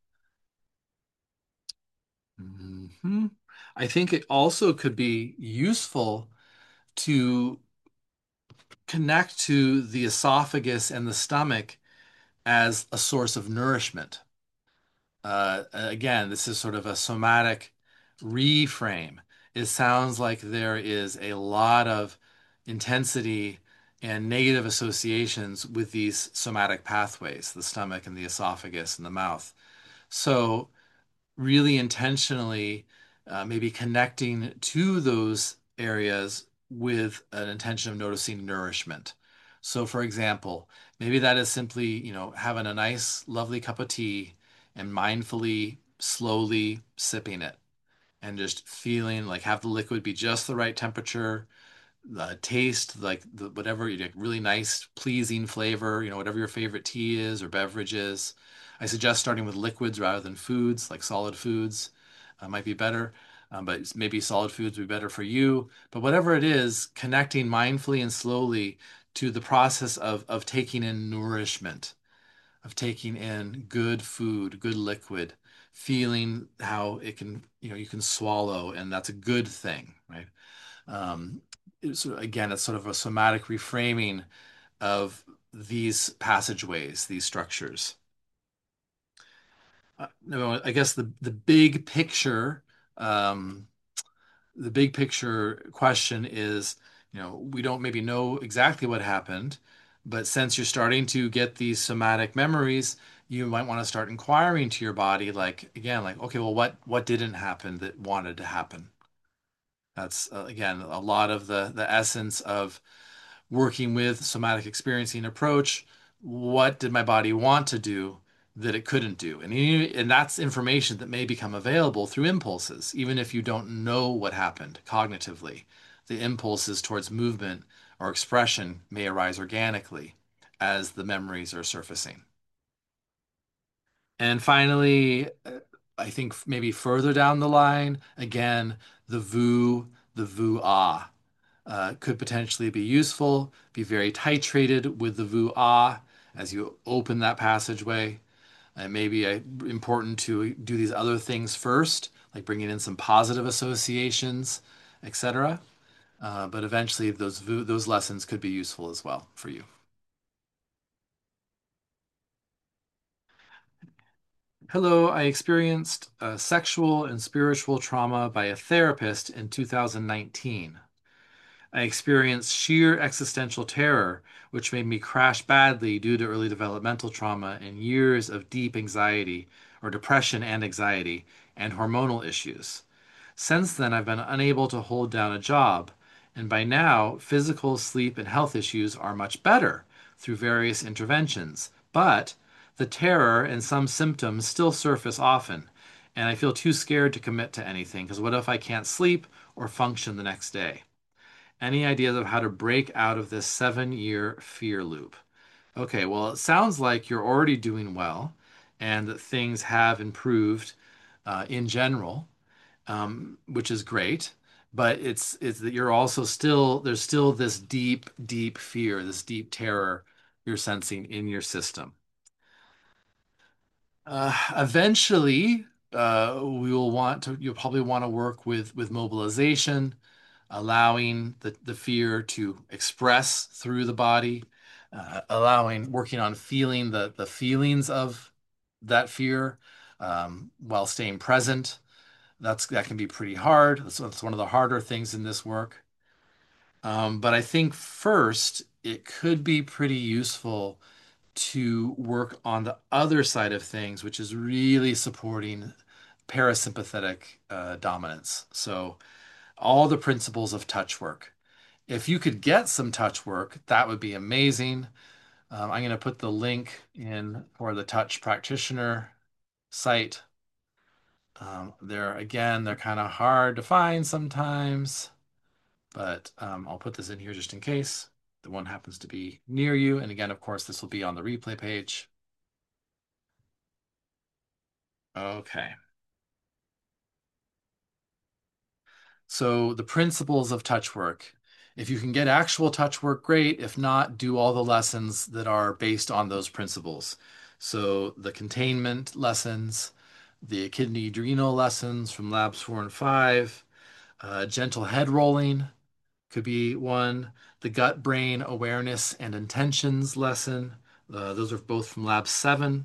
Mhm. I think it also could be useful to connect to the esophagus and the stomach as a source of nourishment. Again, this is sort of a somatic reframe. It sounds like there is a lot of intensity and negative associations with these somatic pathways, the stomach and the esophagus and the mouth. So, really intentionally maybe connecting to those areas with an intention of noticing nourishment. So, for example, maybe that is simply, having a nice, lovely cup of tea and mindfully, slowly sipping it and just feeling like have the liquid be just the right temperature, the taste like whatever like really nice pleasing flavor, whatever your favorite tea is or beverage is. I suggest starting with liquids rather than foods, like solid foods might be better, but maybe solid foods would be better for you. But whatever it is, connecting mindfully and slowly to the process of taking in nourishment, of taking in good food, good liquid, feeling how it can, you can swallow, and that's a good thing, right? um, Again, it's sort of a somatic reframing of these passageways, these structures. No, I guess um, the big picture question is, we don't maybe know exactly what happened, but since you're starting to get these somatic memories, you might want to start inquiring to your body, like again, like, okay, well, what didn't happen that wanted to happen? That's again a lot of the essence of working with somatic experiencing approach. What did my body want to do that it couldn't do? And that's information that may become available through impulses, even if you don't know what happened cognitively. The impulses towards movement or expression may arise organically as the memories are surfacing. And finally, I think maybe further down the line, again, the vu ah could potentially be useful. Be very titrated with the vu ah as you open that passageway. And maybe important to do these other things first, like bringing in some positive associations, etc. But eventually, those lessons could be useful as well for you. Hello, I experienced sexual and spiritual trauma by a therapist in 2019. I experienced sheer existential terror, which made me crash badly due to early developmental trauma and years of deep anxiety, or depression and anxiety, and hormonal issues. Since then, I've been unable to hold down a job, and by now, physical, sleep, and health issues are much better through various interventions. But the terror and some symptoms still surface often, and I feel too scared to commit to anything because what if I can't sleep or function the next day? Any ideas of how to break out of this 7-year fear loop? Okay, well, it sounds like you're already doing well and that things have improved in general, which is great. But it's that you're also still there's still this deep, deep fear, this deep terror you're sensing in your system. Eventually, You'll probably want to work with mobilization, allowing the fear to express through the body, working on feeling the feelings of that fear, while staying present. That can be pretty hard. That's one of the harder things in this work. But I think first it could be pretty useful to work on the other side of things, which is really supporting parasympathetic dominance. So all the principles of touch work. If you could get some touch work, that would be amazing. I'm going to put the link in for the touch practitioner site. They're kind of hard to find sometimes, but I'll put this in here just in case the one happens to be near you. And again, of course, this will be on the replay page. Okay. So the principles of touch work. If you can get actual touch work, great. If not, do all the lessons that are based on those principles. So the containment lessons, the kidney adrenal lessons from labs 4 and 5, gentle head rolling could be one. The gut brain awareness and intentions lesson. Those are both from lab 7.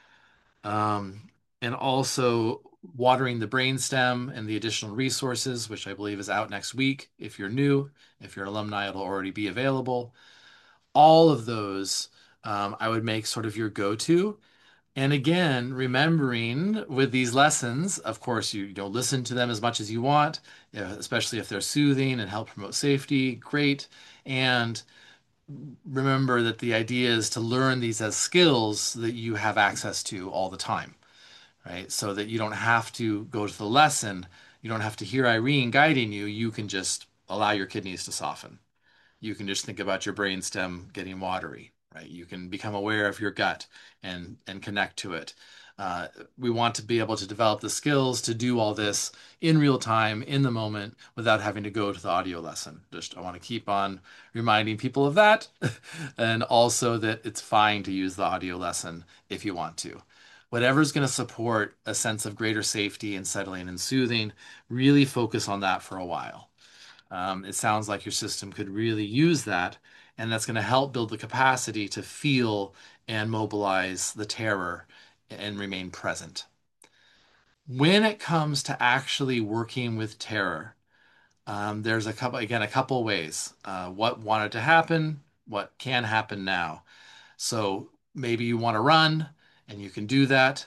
Um, and also watering the brainstem and the additional resources, which I believe is out next week. If you're new, if you're an alumni, it'll already be available. All of those, I would make sort of your go-to. And again, remembering with these lessons, of course, you don't listen to them as much as you want, especially if they're soothing and help promote safety. Great. And remember that the idea is to learn these as skills that you have access to all the time, right? So that you don't have to go to the lesson, you don't have to hear Irene guiding you. You can just allow your kidneys to soften. You can just think about your brainstem getting watery, right? You can become aware of your gut and connect to it. We want to be able to develop the skills to do all this in real time, in the moment, without having to go to the audio lesson. Just I want to keep on reminding people of that, and also that it's fine to use the audio lesson if you want to. Whatever's going to support a sense of greater safety and settling and soothing, really focus on that for a while. It sounds like your system could really use that, and that's going to help build the capacity to feel and mobilize the terror and remain present. When it comes to actually working with terror, there's a couple ways. What wanted to happen, what can happen now. So maybe you want to run and you can do that.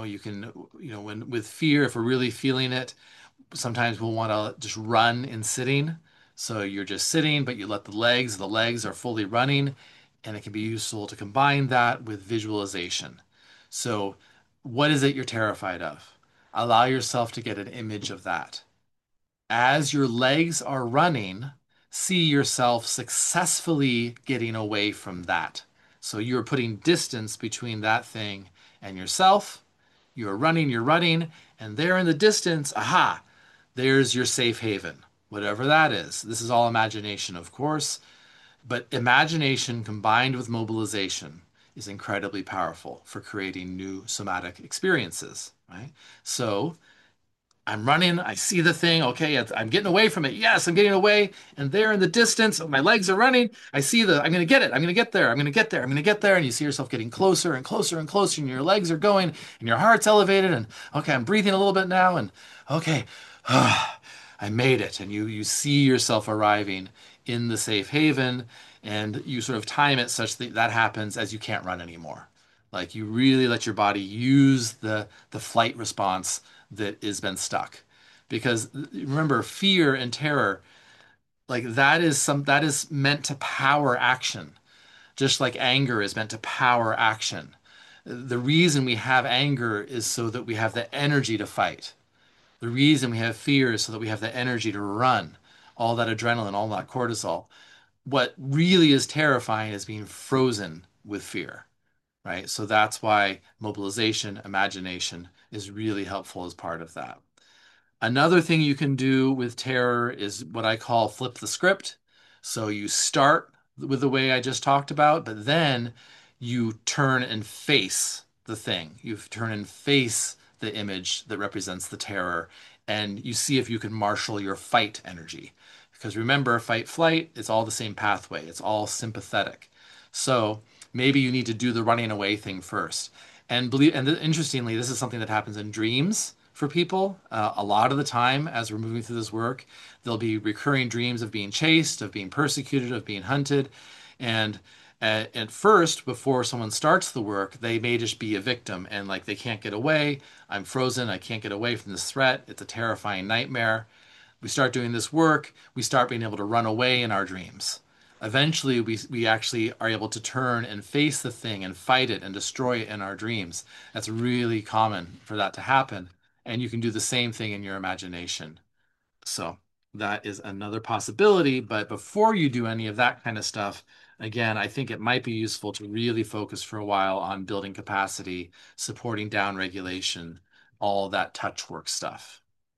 When with fear, if we're really feeling it, sometimes we'll want to just run in sitting. So you're just sitting, but you let the legs are fully running, and it can be useful to combine that with visualization. So, what is it you're terrified of? Allow yourself to get an image of that. As your legs are running, see yourself successfully getting away from that. So you're putting distance between that thing and yourself. You're running, and there in the distance, aha, there's your safe haven, whatever that is. This is all imagination, of course, but imagination combined with mobilization is incredibly powerful for creating new somatic experiences, right? So I'm running. I see the thing. Okay, I'm getting away from it. Yes, I'm getting away. And there in the distance, my legs are running. I'm going to get it. I'm going to get there. I'm going to get there. I'm going to get there. And you see yourself getting closer and closer and closer. And your legs are going and your heart's elevated. And okay, I'm breathing a little bit now. And okay, I made it. And you see yourself arriving in the safe haven. And you sort of time it such that that happens as you can't run anymore. Like you really let your body use the flight response that has been stuck. Because remember, fear and terror, like that is meant to power action, just like anger is meant to power action. The reason we have anger is so that we have the energy to fight. The reason we have fear is so that we have the energy to run. All that adrenaline, all that cortisol. What really is terrifying is being frozen with fear, right? So that's why mobilization, imagination is really helpful as part of that. Another thing you can do with terror is what I call flip the script. So you start with the way I just talked about, but then you turn and face the thing. You turn and face the image that represents the terror, and you see if you can marshal your fight energy. Because remember, fight flight, it's all the same pathway, it's all sympathetic. So maybe you need to do the running away thing first. Interestingly, this is something that happens in dreams for people. A lot of the time, as we're moving through this work, there'll be recurring dreams of being chased, of being persecuted, of being hunted. And at first, before someone starts the work, they may just be a victim and like they can't get away. I'm frozen. I can't get away from this threat. It's a terrifying nightmare. We start doing this work, we start being able to run away in our dreams. Eventually, we actually are able to turn and face the thing and fight it and destroy it in our dreams. That's really common for that to happen. And you can do the same thing in your imagination. So that is another possibility. But before you do any of that kind of stuff, again, I think it might be useful to really focus for a while on building capacity, supporting down regulation, all that touch work stuff.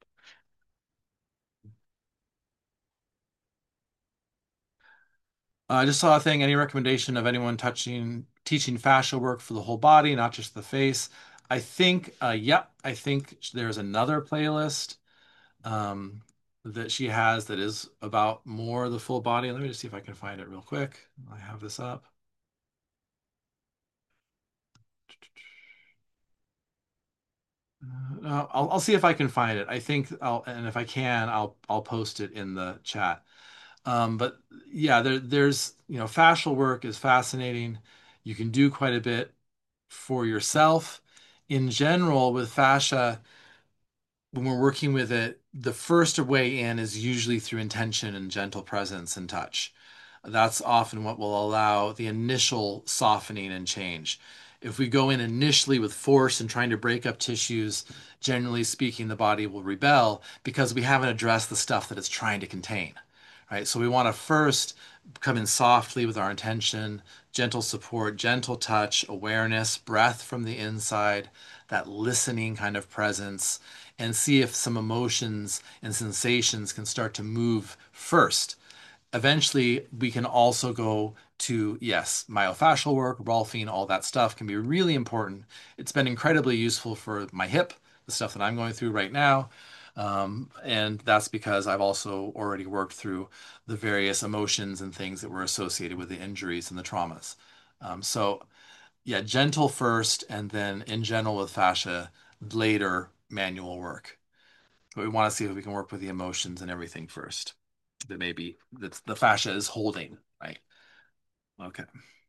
I just saw a thing. Any recommendation of anyone teaching fascia work for the whole body, not just the face? I think, yep, I think there's another playlist um, that she has that is about more of the full body. Let me just see if I can find it real quick. I have this up. I'll see if I can find it. I think and if I can, I'll post it in the chat. But yeah, there's, fascial work is fascinating. You can do quite a bit for yourself. In general, with fascia, when we're working with it, the first way in is usually through intention and gentle presence and touch. That's often what will allow the initial softening and change. If we go in initially with force and trying to break up tissues, generally speaking, the body will rebel because we haven't addressed the stuff that it's trying to contain. Right? So we want to first come in softly with our intention, gentle support, gentle touch, awareness, breath from the inside, that listening kind of presence, and see if some emotions and sensations can start to move first. Eventually, we can also go to, yes, myofascial work, Rolfing, all that stuff can be really important. It's been incredibly useful for my hip, the stuff that I'm going through right now. And that's because I've also already worked through the various emotions and things that were associated with the injuries and the traumas. So, yeah, gentle first, and then in general with fascia, later manual work. But we want to see if we can work with the emotions and everything first. That maybe that's the fascia is holding, right? Okay.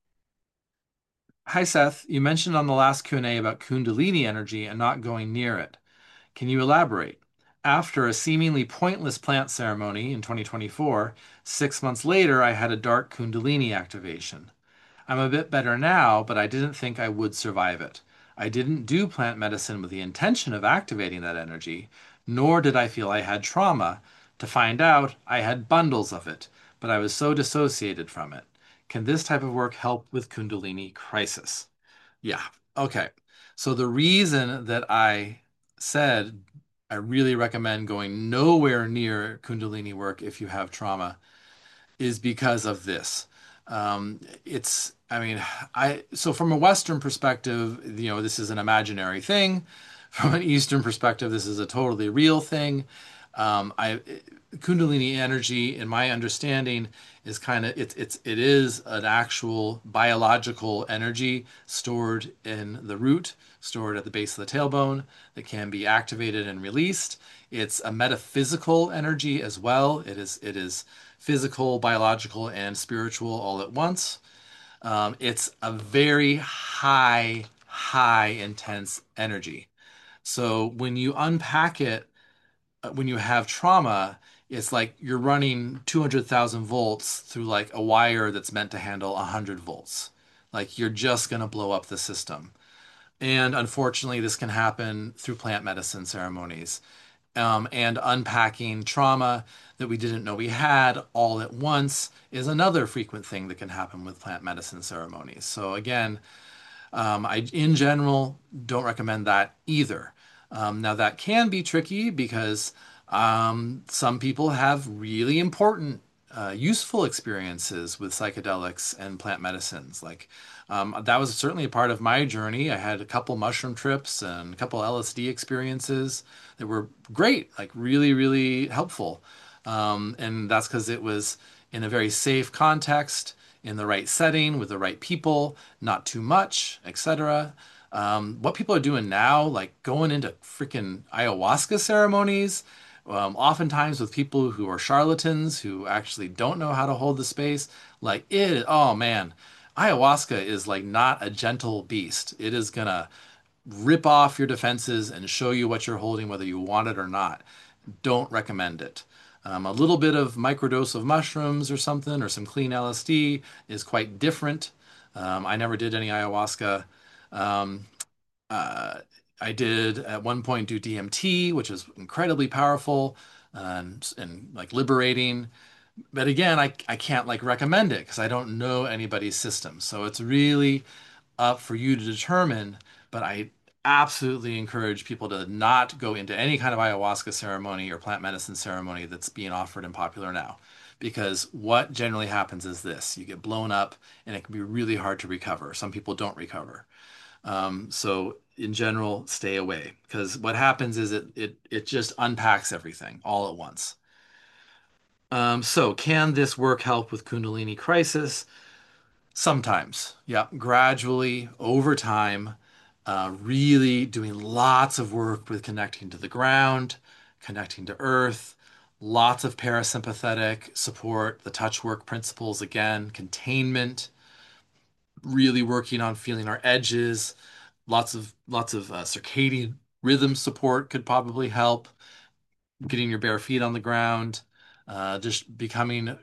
Hi, Seth. You mentioned on the last Q&A about Kundalini energy and not going near it. Can you elaborate? After a seemingly pointless plant ceremony in 2024, 6 months later, I had a dark Kundalini activation. I'm a bit better now, but I didn't think I would survive it. I didn't do plant medicine with the intention of activating that energy, nor did I feel I had trauma. To find out, I had bundles of it, but I was so dissociated from it. Can this type of work help with Kundalini crisis? Yeah. Okay. So the reason that I said I really recommend going nowhere near Kundalini work if you have trauma is because of this. I mean, so from a Western perspective, this is an imaginary thing. From an Eastern perspective, this is a totally real thing. I Kundalini energy, in my understanding, is kind of it is an actual biological energy stored in the root, stored at the base of the tailbone that can be activated and released. It's a metaphysical energy as well. It is physical, biological, and spiritual all at once. It's a very high intense energy. So when you unpack it, when you have trauma, it's like you're running 200,000 volts through like a wire that's meant to handle 100 volts. Like you're just going to blow up the system. And unfortunately, this can happen through plant medicine ceremonies. And unpacking trauma that we didn't know we had all at once is another frequent thing that can happen with plant medicine ceremonies. So again, in general, don't recommend that either. Now, that can be tricky because some people have really important useful experiences with psychedelics and plant medicines. Like that was certainly a part of my journey. I had a couple mushroom trips and a couple LSD experiences that were great, like really, really helpful. And that's because it was in a very safe context, in the right setting, with the right people, not too much, etc. What people are doing now, like going into freaking ayahuasca ceremonies, oftentimes with people who are charlatans who actually don't know how to hold the space, like it, oh man, ayahuasca is like not a gentle beast. It is gonna rip off your defenses and show you what you're holding, whether you want it or not. Don't recommend it. A little bit of microdose of mushrooms or something, or some clean LSD is quite different. I never did any ayahuasca. Um, uh, I did at one point do DMT, which is incredibly powerful and like liberating. But again, I can't like recommend it because I don't know anybody's system. So it's really up for you to determine. But I absolutely encourage people to not go into any kind of ayahuasca ceremony or plant medicine ceremony that's being offered and popular now. Because what generally happens is this: you get blown up and it can be really hard to recover. Some people don't recover. So in general, stay away because what happens is it just unpacks everything all at once. So can this work help with Kundalini crisis? Sometimes, yeah, gradually over time, really doing lots of work with connecting to the ground, connecting to earth, lots of parasympathetic support, the touch work principles again, containment, really working on feeling our edges. Lots of circadian rhythm support could probably help. Getting your bare feet on the ground, just becoming,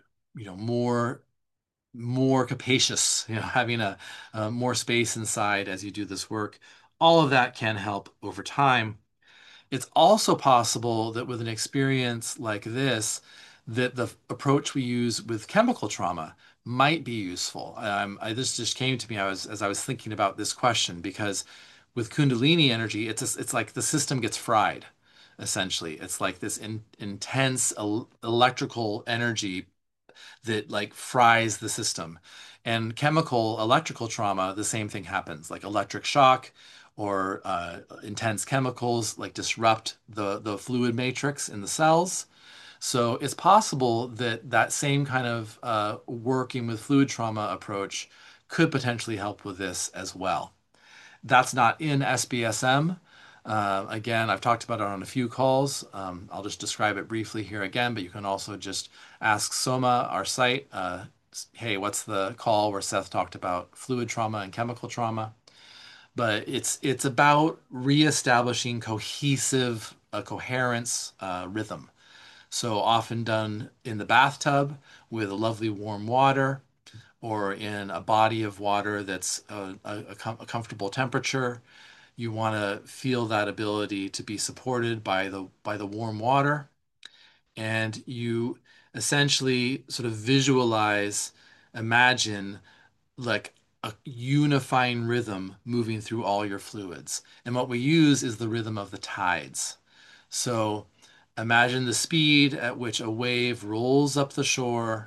more capacious. Having a more space inside as you do this work. All of that can help over time. It's also possible that with an experience like this, that the approach we use with chemical trauma might be useful. This just came to me as I was thinking about this question because with Kundalini energy, it's like the system gets fried. Essentially, it's like this intense electrical energy that like fries the system. And chemical electrical trauma, the same thing happens, like electric shock or intense chemicals like disrupt the fluid matrix in the cells. So it's possible that that same kind of working with fluid trauma approach could potentially help with this as well. That's not in SBSM. Again, I've talked about it on a few calls. I'll just describe it briefly here again, but you can also just ask Soma, our site, hey, what's the call where Seth talked about fluid trauma and chemical trauma? But it's about reestablishing cohesive, coherence, rhythm. So often done in the bathtub with a lovely warm water or in a body of water that's a comfortable temperature. You want to feel that ability to be supported by the warm water, and you essentially sort of visualize, imagine like a unifying rhythm moving through all your fluids. And what we use is the rhythm of the tides. So imagine the speed at which a wave rolls up the shore,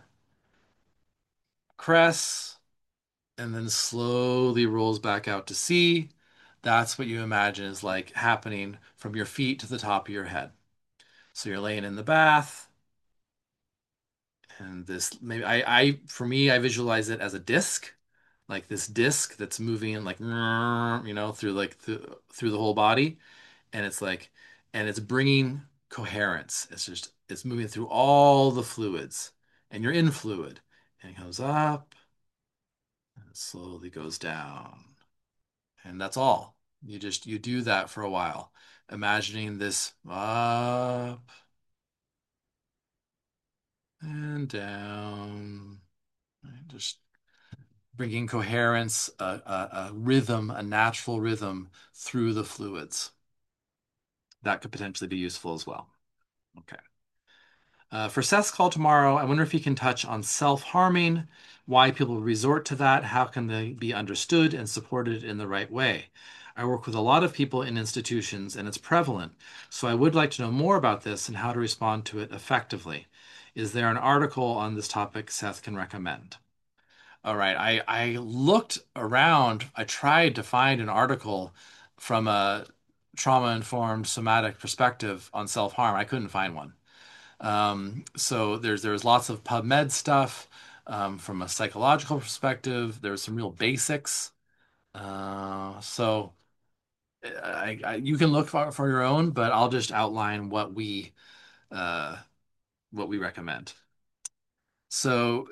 crests, and then slowly rolls back out to sea. That's what you imagine is like happening from your feet to the top of your head. So you're laying in the bath, and this maybe for me, I visualize it as a disc, like this disc that's moving like through through the whole body, and it's like, and it's bringing coherence. It's moving through all the fluids, and you're in fluid, and it goes up and it slowly goes down. And that's all. You do that for a while, imagining this up and down, right? Just bringing coherence, a rhythm, a natural rhythm through the fluids. That could potentially be useful as well. Okay. For Seth's call tomorrow, I wonder if you can touch on self-harming, why people resort to that, how can they be understood and supported in the right way. I work with a lot of people in institutions and it's prevalent. So I would like to know more about this and how to respond to it effectively. Is there an article on this topic Seth can recommend? All right. I looked around. I tried to find an article from a trauma-informed somatic perspective on self-harm. I couldn't find one. So there's lots of PubMed stuff from a psychological perspective. There's some real basics. So you can look for your own, but I'll just outline uh, what we recommend. So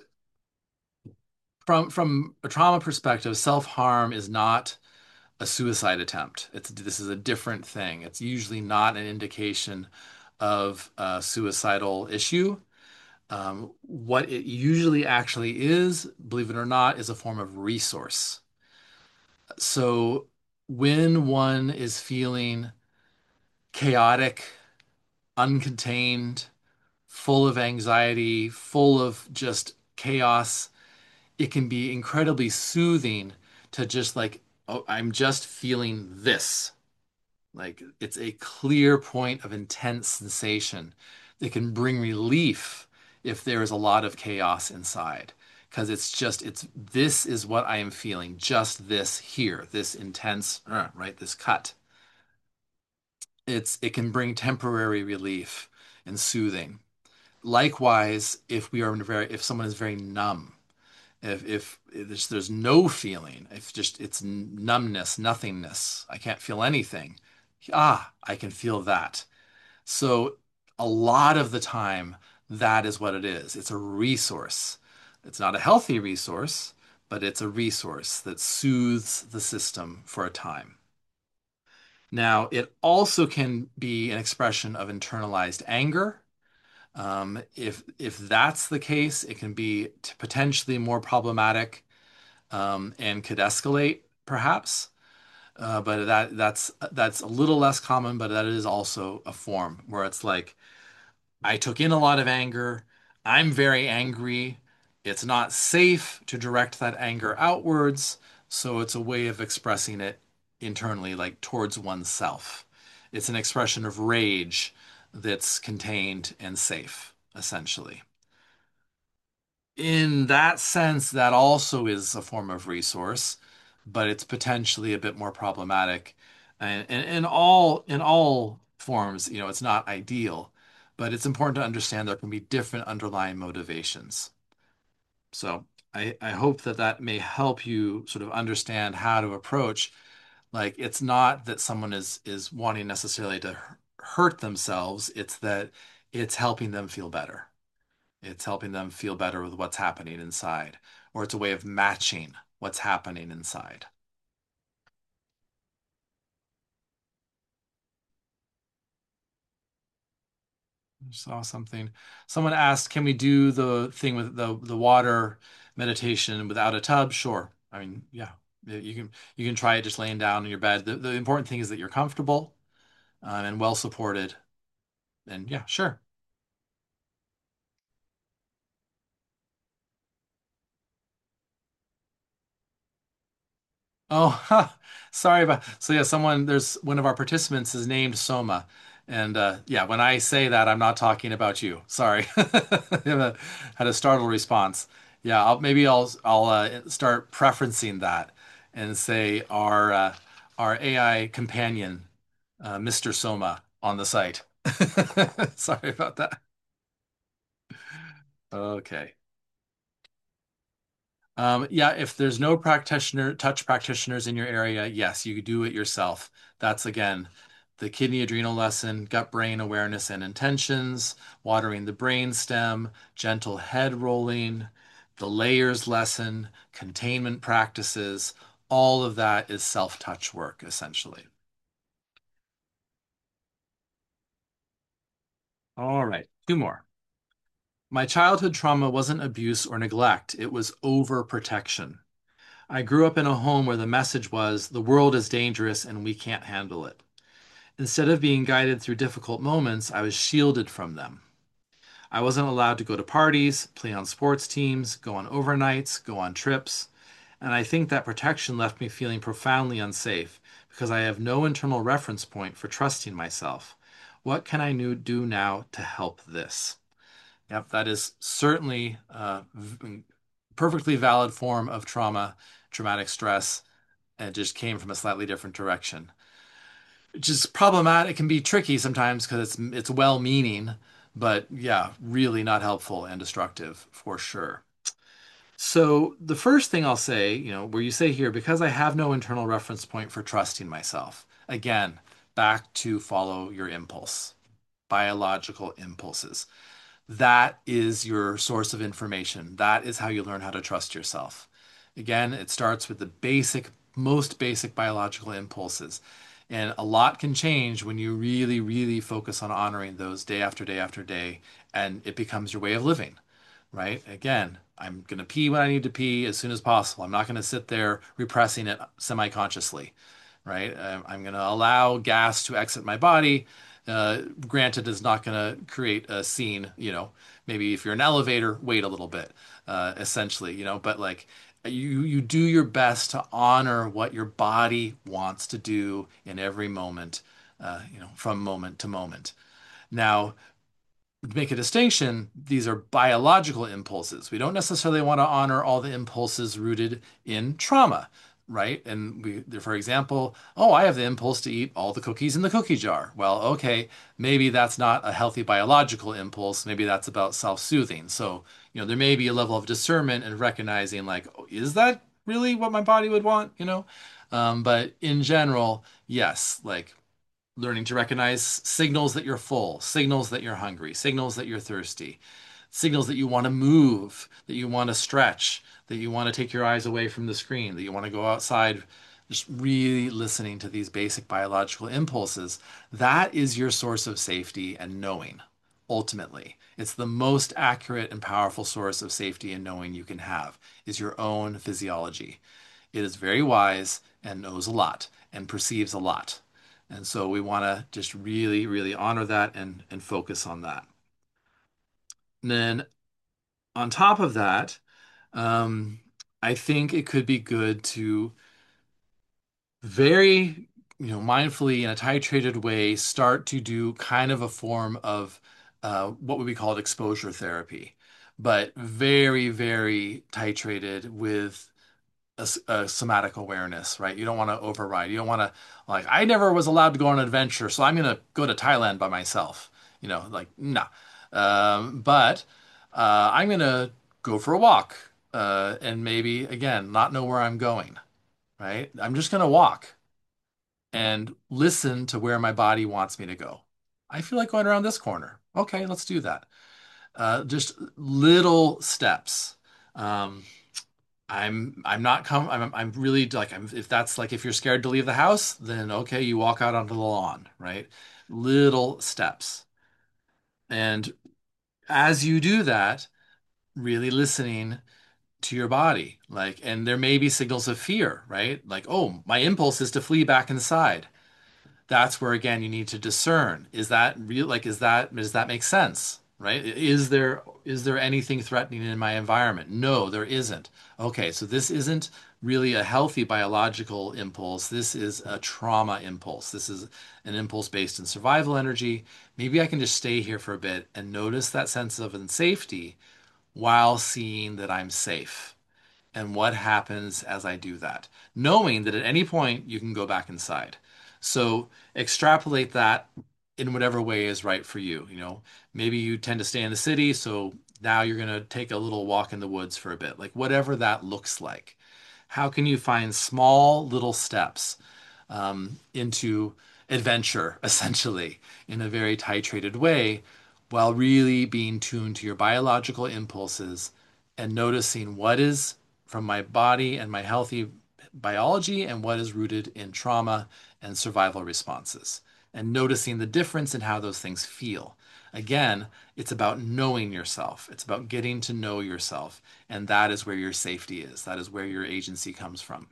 from a trauma perspective, self-harm is not a suicide attempt. This is a different thing. It's usually not an indication of a suicidal issue. What it usually actually is, believe it or not, is a form of resource. So when one is feeling chaotic, uncontained, full of anxiety, full of just chaos, it can be incredibly soothing to just like, oh, I'm just feeling this. Like it's a clear point of intense sensation that can bring relief if there is a lot of chaos inside. Because it's this is what I am feeling, just this here, this intense, right, this cut. It can bring temporary relief and soothing. Likewise, if someone is very numb, if there's no feeling, if just it's numbness, nothingness, I can't feel anything. I can feel that. So a lot of the time, that is what it is. It's a resource. It's not a healthy resource, but it's a resource that soothes the system for a time. Now, it also can be an expression of internalized anger. If that's the case, it can be potentially more problematic and could escalate, perhaps. But that's a little less common, but that is also a form where it's like I took in a lot of anger. I'm very angry. It's not safe to direct that anger outwards, so it's a way of expressing it internally, like towards oneself. It's an expression of rage that's contained and safe, essentially. In that sense, that also is a form of resource, but it's potentially a bit more problematic. And in all forms, it's not ideal, but it's important to understand there can be different underlying motivations. So I hope that that may help you sort of understand how to approach. Like it's not that someone is wanting necessarily to hurt themselves, it's that it's helping them feel better. It's helping them feel better with what's happening inside, or it's a way of matching what's happening inside. I saw something. Someone asked, "Can we do the thing with the water meditation without a tub?" Sure. I mean, yeah, you can try it just laying down in your bed. The important thing is that you're comfortable and well supported. And yeah, sure. Oh, sorry about. So yeah, there's one of our participants is named Soma, and yeah, when I say that, I'm not talking about you. Sorry, had a startled response. Yeah, I'll start preferencing that and say our AI companion, Mr. Soma, on the site. Sorry about that. Okay. Yeah, if there's no touch practitioners in your area, yes, you do it yourself. That's again the kidney adrenal lesson, gut brain awareness and intentions, watering the brain stem, gentle head rolling, the layers lesson, containment practices. All of that is self-touch work, essentially. All right, two more. My childhood trauma wasn't abuse or neglect, it was overprotection. I grew up in a home where the message was the world is dangerous and we can't handle it. Instead of being guided through difficult moments, I was shielded from them. I wasn't allowed to go to parties, play on sports teams, go on overnights, go on trips, and I think that protection left me feeling profoundly unsafe because I have no internal reference point for trusting myself. What can I do now to help this? Yep, that is certainly a perfectly valid form of trauma, traumatic stress, and it just came from a slightly different direction. Which is problematic. It can be tricky sometimes because it's well-meaning, but yeah, really not helpful and destructive for sure. So the first thing I'll say, where you say here, because I have no internal reference point for trusting myself. Again, back to follow your impulse, biological impulses. That is your source of information. That is how you learn how to trust yourself. Again, it starts with the most basic biological impulses. And a lot can change when you really, really focus on honoring those day after day after day, and it becomes your way of living, right? Again, I'm going to pee when I need to pee as soon as possible. I'm not going to sit there repressing it semi-consciously, right? I'm going to allow gas to exit my body. Granted, it's not going to create a scene, maybe if you're in an elevator, wait a little bit, essentially, but like you do your best to honor what your body wants to do in every moment, from moment to moment. Now, to make a distinction, these are biological impulses. We don't necessarily want to honor all the impulses rooted in trauma, right? And for example, oh, I have the impulse to eat all the cookies in the cookie jar. Well, okay, maybe that's not a healthy biological impulse. Maybe that's about self-soothing. So, there may be a level of discernment and recognizing, like, oh, is that really what my body would want? But in general, yes, like learning to recognize signals that you're full, signals that you're hungry, signals that you're thirsty, signals that you want to move, that you want to stretch, that you want to take your eyes away from the screen, that you want to go outside. Just really listening to these basic biological impulses. That is your source of safety and knowing, ultimately. It's the most accurate and powerful source of safety and knowing you can have is your own physiology. It is very wise and knows a lot and perceives a lot. And so we want to just really, really honor that and focus on that. And then on top of that, um, I think it could be good to very, mindfully in a titrated way start to do kind of a form of what would be called exposure therapy, but very, very titrated with a somatic awareness, right? You don't want to override. You don't want to, like, I never was allowed to go on an adventure, so I'm going to go to Thailand by myself. Like, nah. But I'm going to go for a walk and maybe, again, not know where I'm going, right? I'm just going to walk and listen to where my body wants me to go. I feel like going around this corner. Okay, let's do that. Just little steps. Um, I'm not I'm really like if that's like if you're scared to leave the house, then okay, you walk out onto the lawn, right? Little steps. And as you do that, really listening to your body, like, and there may be signals of fear, right? Like, oh, my impulse is to flee back inside. That's where again you need to discern. Is that real? Like, does that make sense? Right? Is there anything threatening in my environment? No, there isn't. Okay, so this isn't really a healthy biological impulse. This is a trauma impulse. This is an impulse based in survival energy. Maybe I can just stay here for a bit and notice that sense of safety while seeing that I'm safe and what happens as I do that, knowing that at any point you can go back inside. So extrapolate that in whatever way is right for you. Maybe you tend to stay in the city, so now you're going to take a little walk in the woods for a bit, like whatever that looks like. How can you find small little steps into adventure, essentially, in a very titrated way, while really being tuned to your biological impulses and noticing what is from my body and my healthy biology and what is rooted in trauma and survival responses, and noticing the difference in how those things feel. Again, it's about knowing yourself. It's about getting to know yourself. And that is where your safety is. That is where your agency comes from.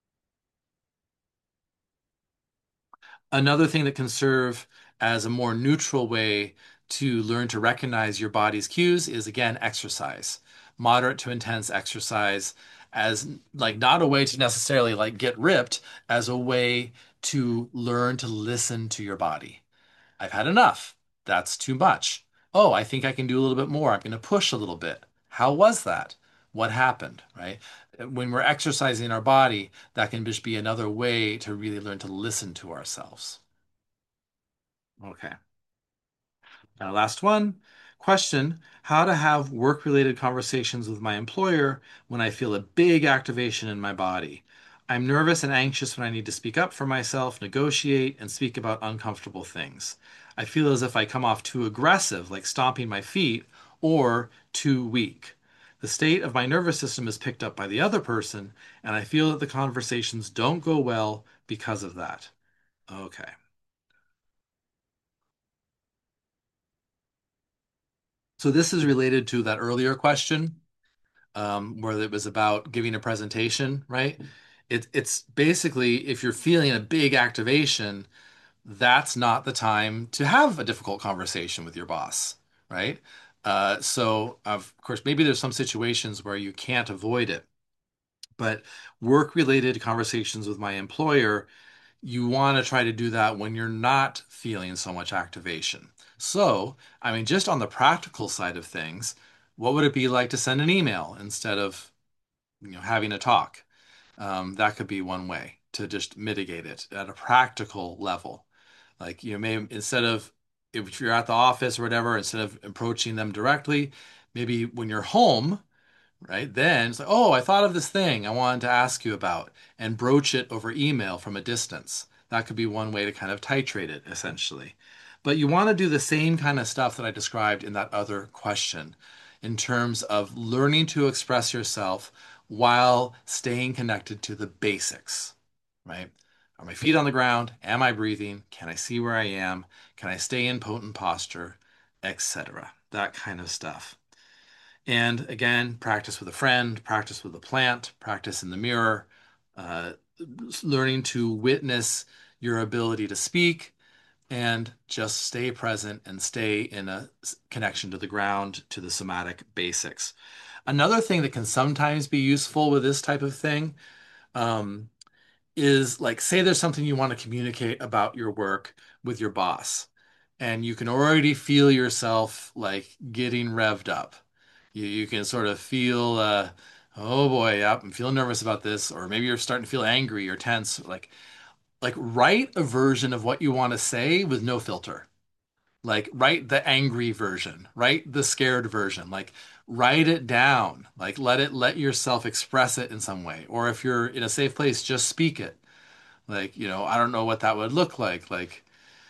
Another thing that can serve as a more neutral way to learn to recognize your body's cues is again exercise. Moderate to intense exercise as like not a way to necessarily like get ripped, as a way to learn to listen to your body. I've had enough. That's too much. Oh, I think I can do a little bit more. I'm going to push a little bit. How was that? What happened, right? When we're exercising our body, that can just be another way to really learn to listen to ourselves. Okay. Last one. Question: how to have work-related conversations with my employer when I feel a big activation in my body. I'm nervous and anxious when I need to speak up for myself, negotiate, and speak about uncomfortable things. I feel as if I come off too aggressive, like stomping my feet, or too weak. The state of my nervous system is picked up by the other person, and I feel that the conversations don't go well because of that. Okay. So this is related to that earlier question, where it was about giving a presentation, right? It's basically if you're feeling a big activation, that's not the time to have a difficult conversation with your boss, right? So, of course, maybe there's some situations where you can't avoid it, but work-related conversations with my employer, you want to try to do that when you're not feeling so much activation. So, I mean, just on the practical side of things, what would it be like to send an email instead of, having a talk? That could be one way to just mitigate it at a practical level. Like you may instead of if you're at the office or whatever, instead of approaching them directly, maybe when you're home, right? Then it's like, oh, I thought of this thing I wanted to ask you about, and broach it over email from a distance. That could be one way to kind of titrate it, essentially. But you want to do the same kind of stuff that I described in that other question in terms of learning to express yourself while staying connected to the basics, right? Are my feet on the ground? Am I breathing? Can I see where I am? Can I stay in potent posture? Etc. That kind of stuff. And again, practice with a friend, practice with a plant, practice in the mirror, uh, learning to witness your ability to speak and just stay present and stay in a connection to the ground, to the somatic basics. Another thing that can sometimes be useful with this type of thing, um, is like, say there's something you want to communicate about your work with your boss, and you can already feel yourself like getting revved up. You can sort of feel, oh boy, yep, I'm feeling nervous about this, or maybe you're starting to feel angry or tense. Like write a version of what you want to say with no filter. Like write the angry version, write the scared version, like write it down, like let yourself express it in some way. Or if you're in a safe place, just speak it. Like, I don't know what that would look like. Like,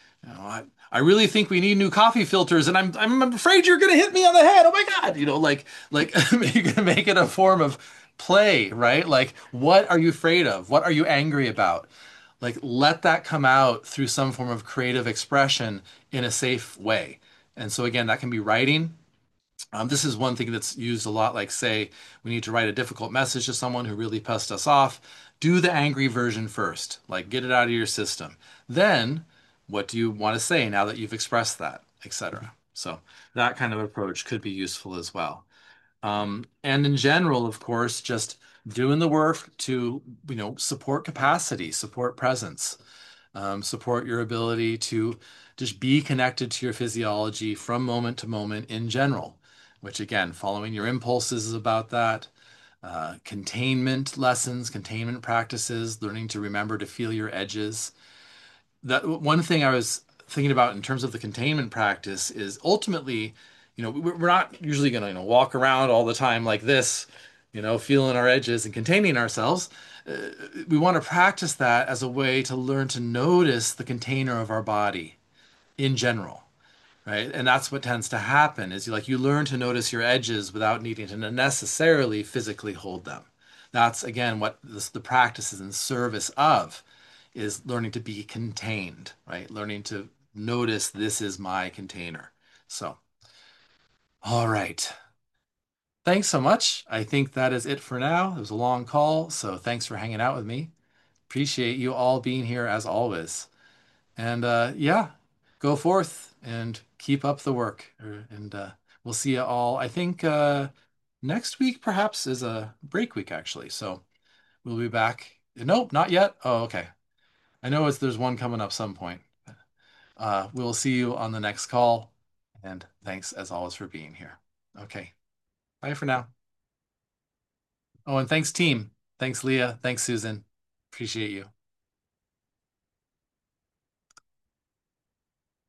I really think we need new coffee filters, and I'm afraid you're gonna hit me on the head. Oh my God. Like you're gonna make it a form of play, right? Like, what are you afraid of? What are you angry about? Like, let that come out through some form of creative expression in a safe way. And so again, that can be writing. This is one thing that's used a lot. Like, say, we need to write a difficult message to someone who really pissed us off. Do the angry version first. Like, get it out of your system. Then, what do you want to say now that you've expressed that, etc. So, that kind of approach could be useful as well. And in general, of course, just doing the work to, support capacity, support presence, support your ability to just be connected to your physiology from moment to moment in general, which again, following your impulses is about that. Containment lessons, containment practices, learning to remember to feel your edges. That one thing I was thinking about in terms of the containment practice is ultimately, we're not usually going to, walk around all the time like this, feeling our edges and containing ourselves. Uh, we want to practice that as a way to learn to notice the container of our body in general, right? And that's what tends to happen is you learn to notice your edges without needing to necessarily physically hold them. That's again what the practice is in service of, is learning to be contained, right? Learning to notice this is my container. So, all right. Thanks so much. I think that is it for now. It was a long call, so thanks for hanging out with me. Appreciate you all being here as always. And yeah, go forth and keep up the work. And we'll see you all. I think next week perhaps is a break week, actually. So we'll be back. Nope, not yet. Oh, okay. I know there's one coming up some point. We'll see you on the next call. And thanks as always for being here. Okay. Bye for now. Oh, and thanks, team. Thanks, Leah. Thanks, Susan. Appreciate you.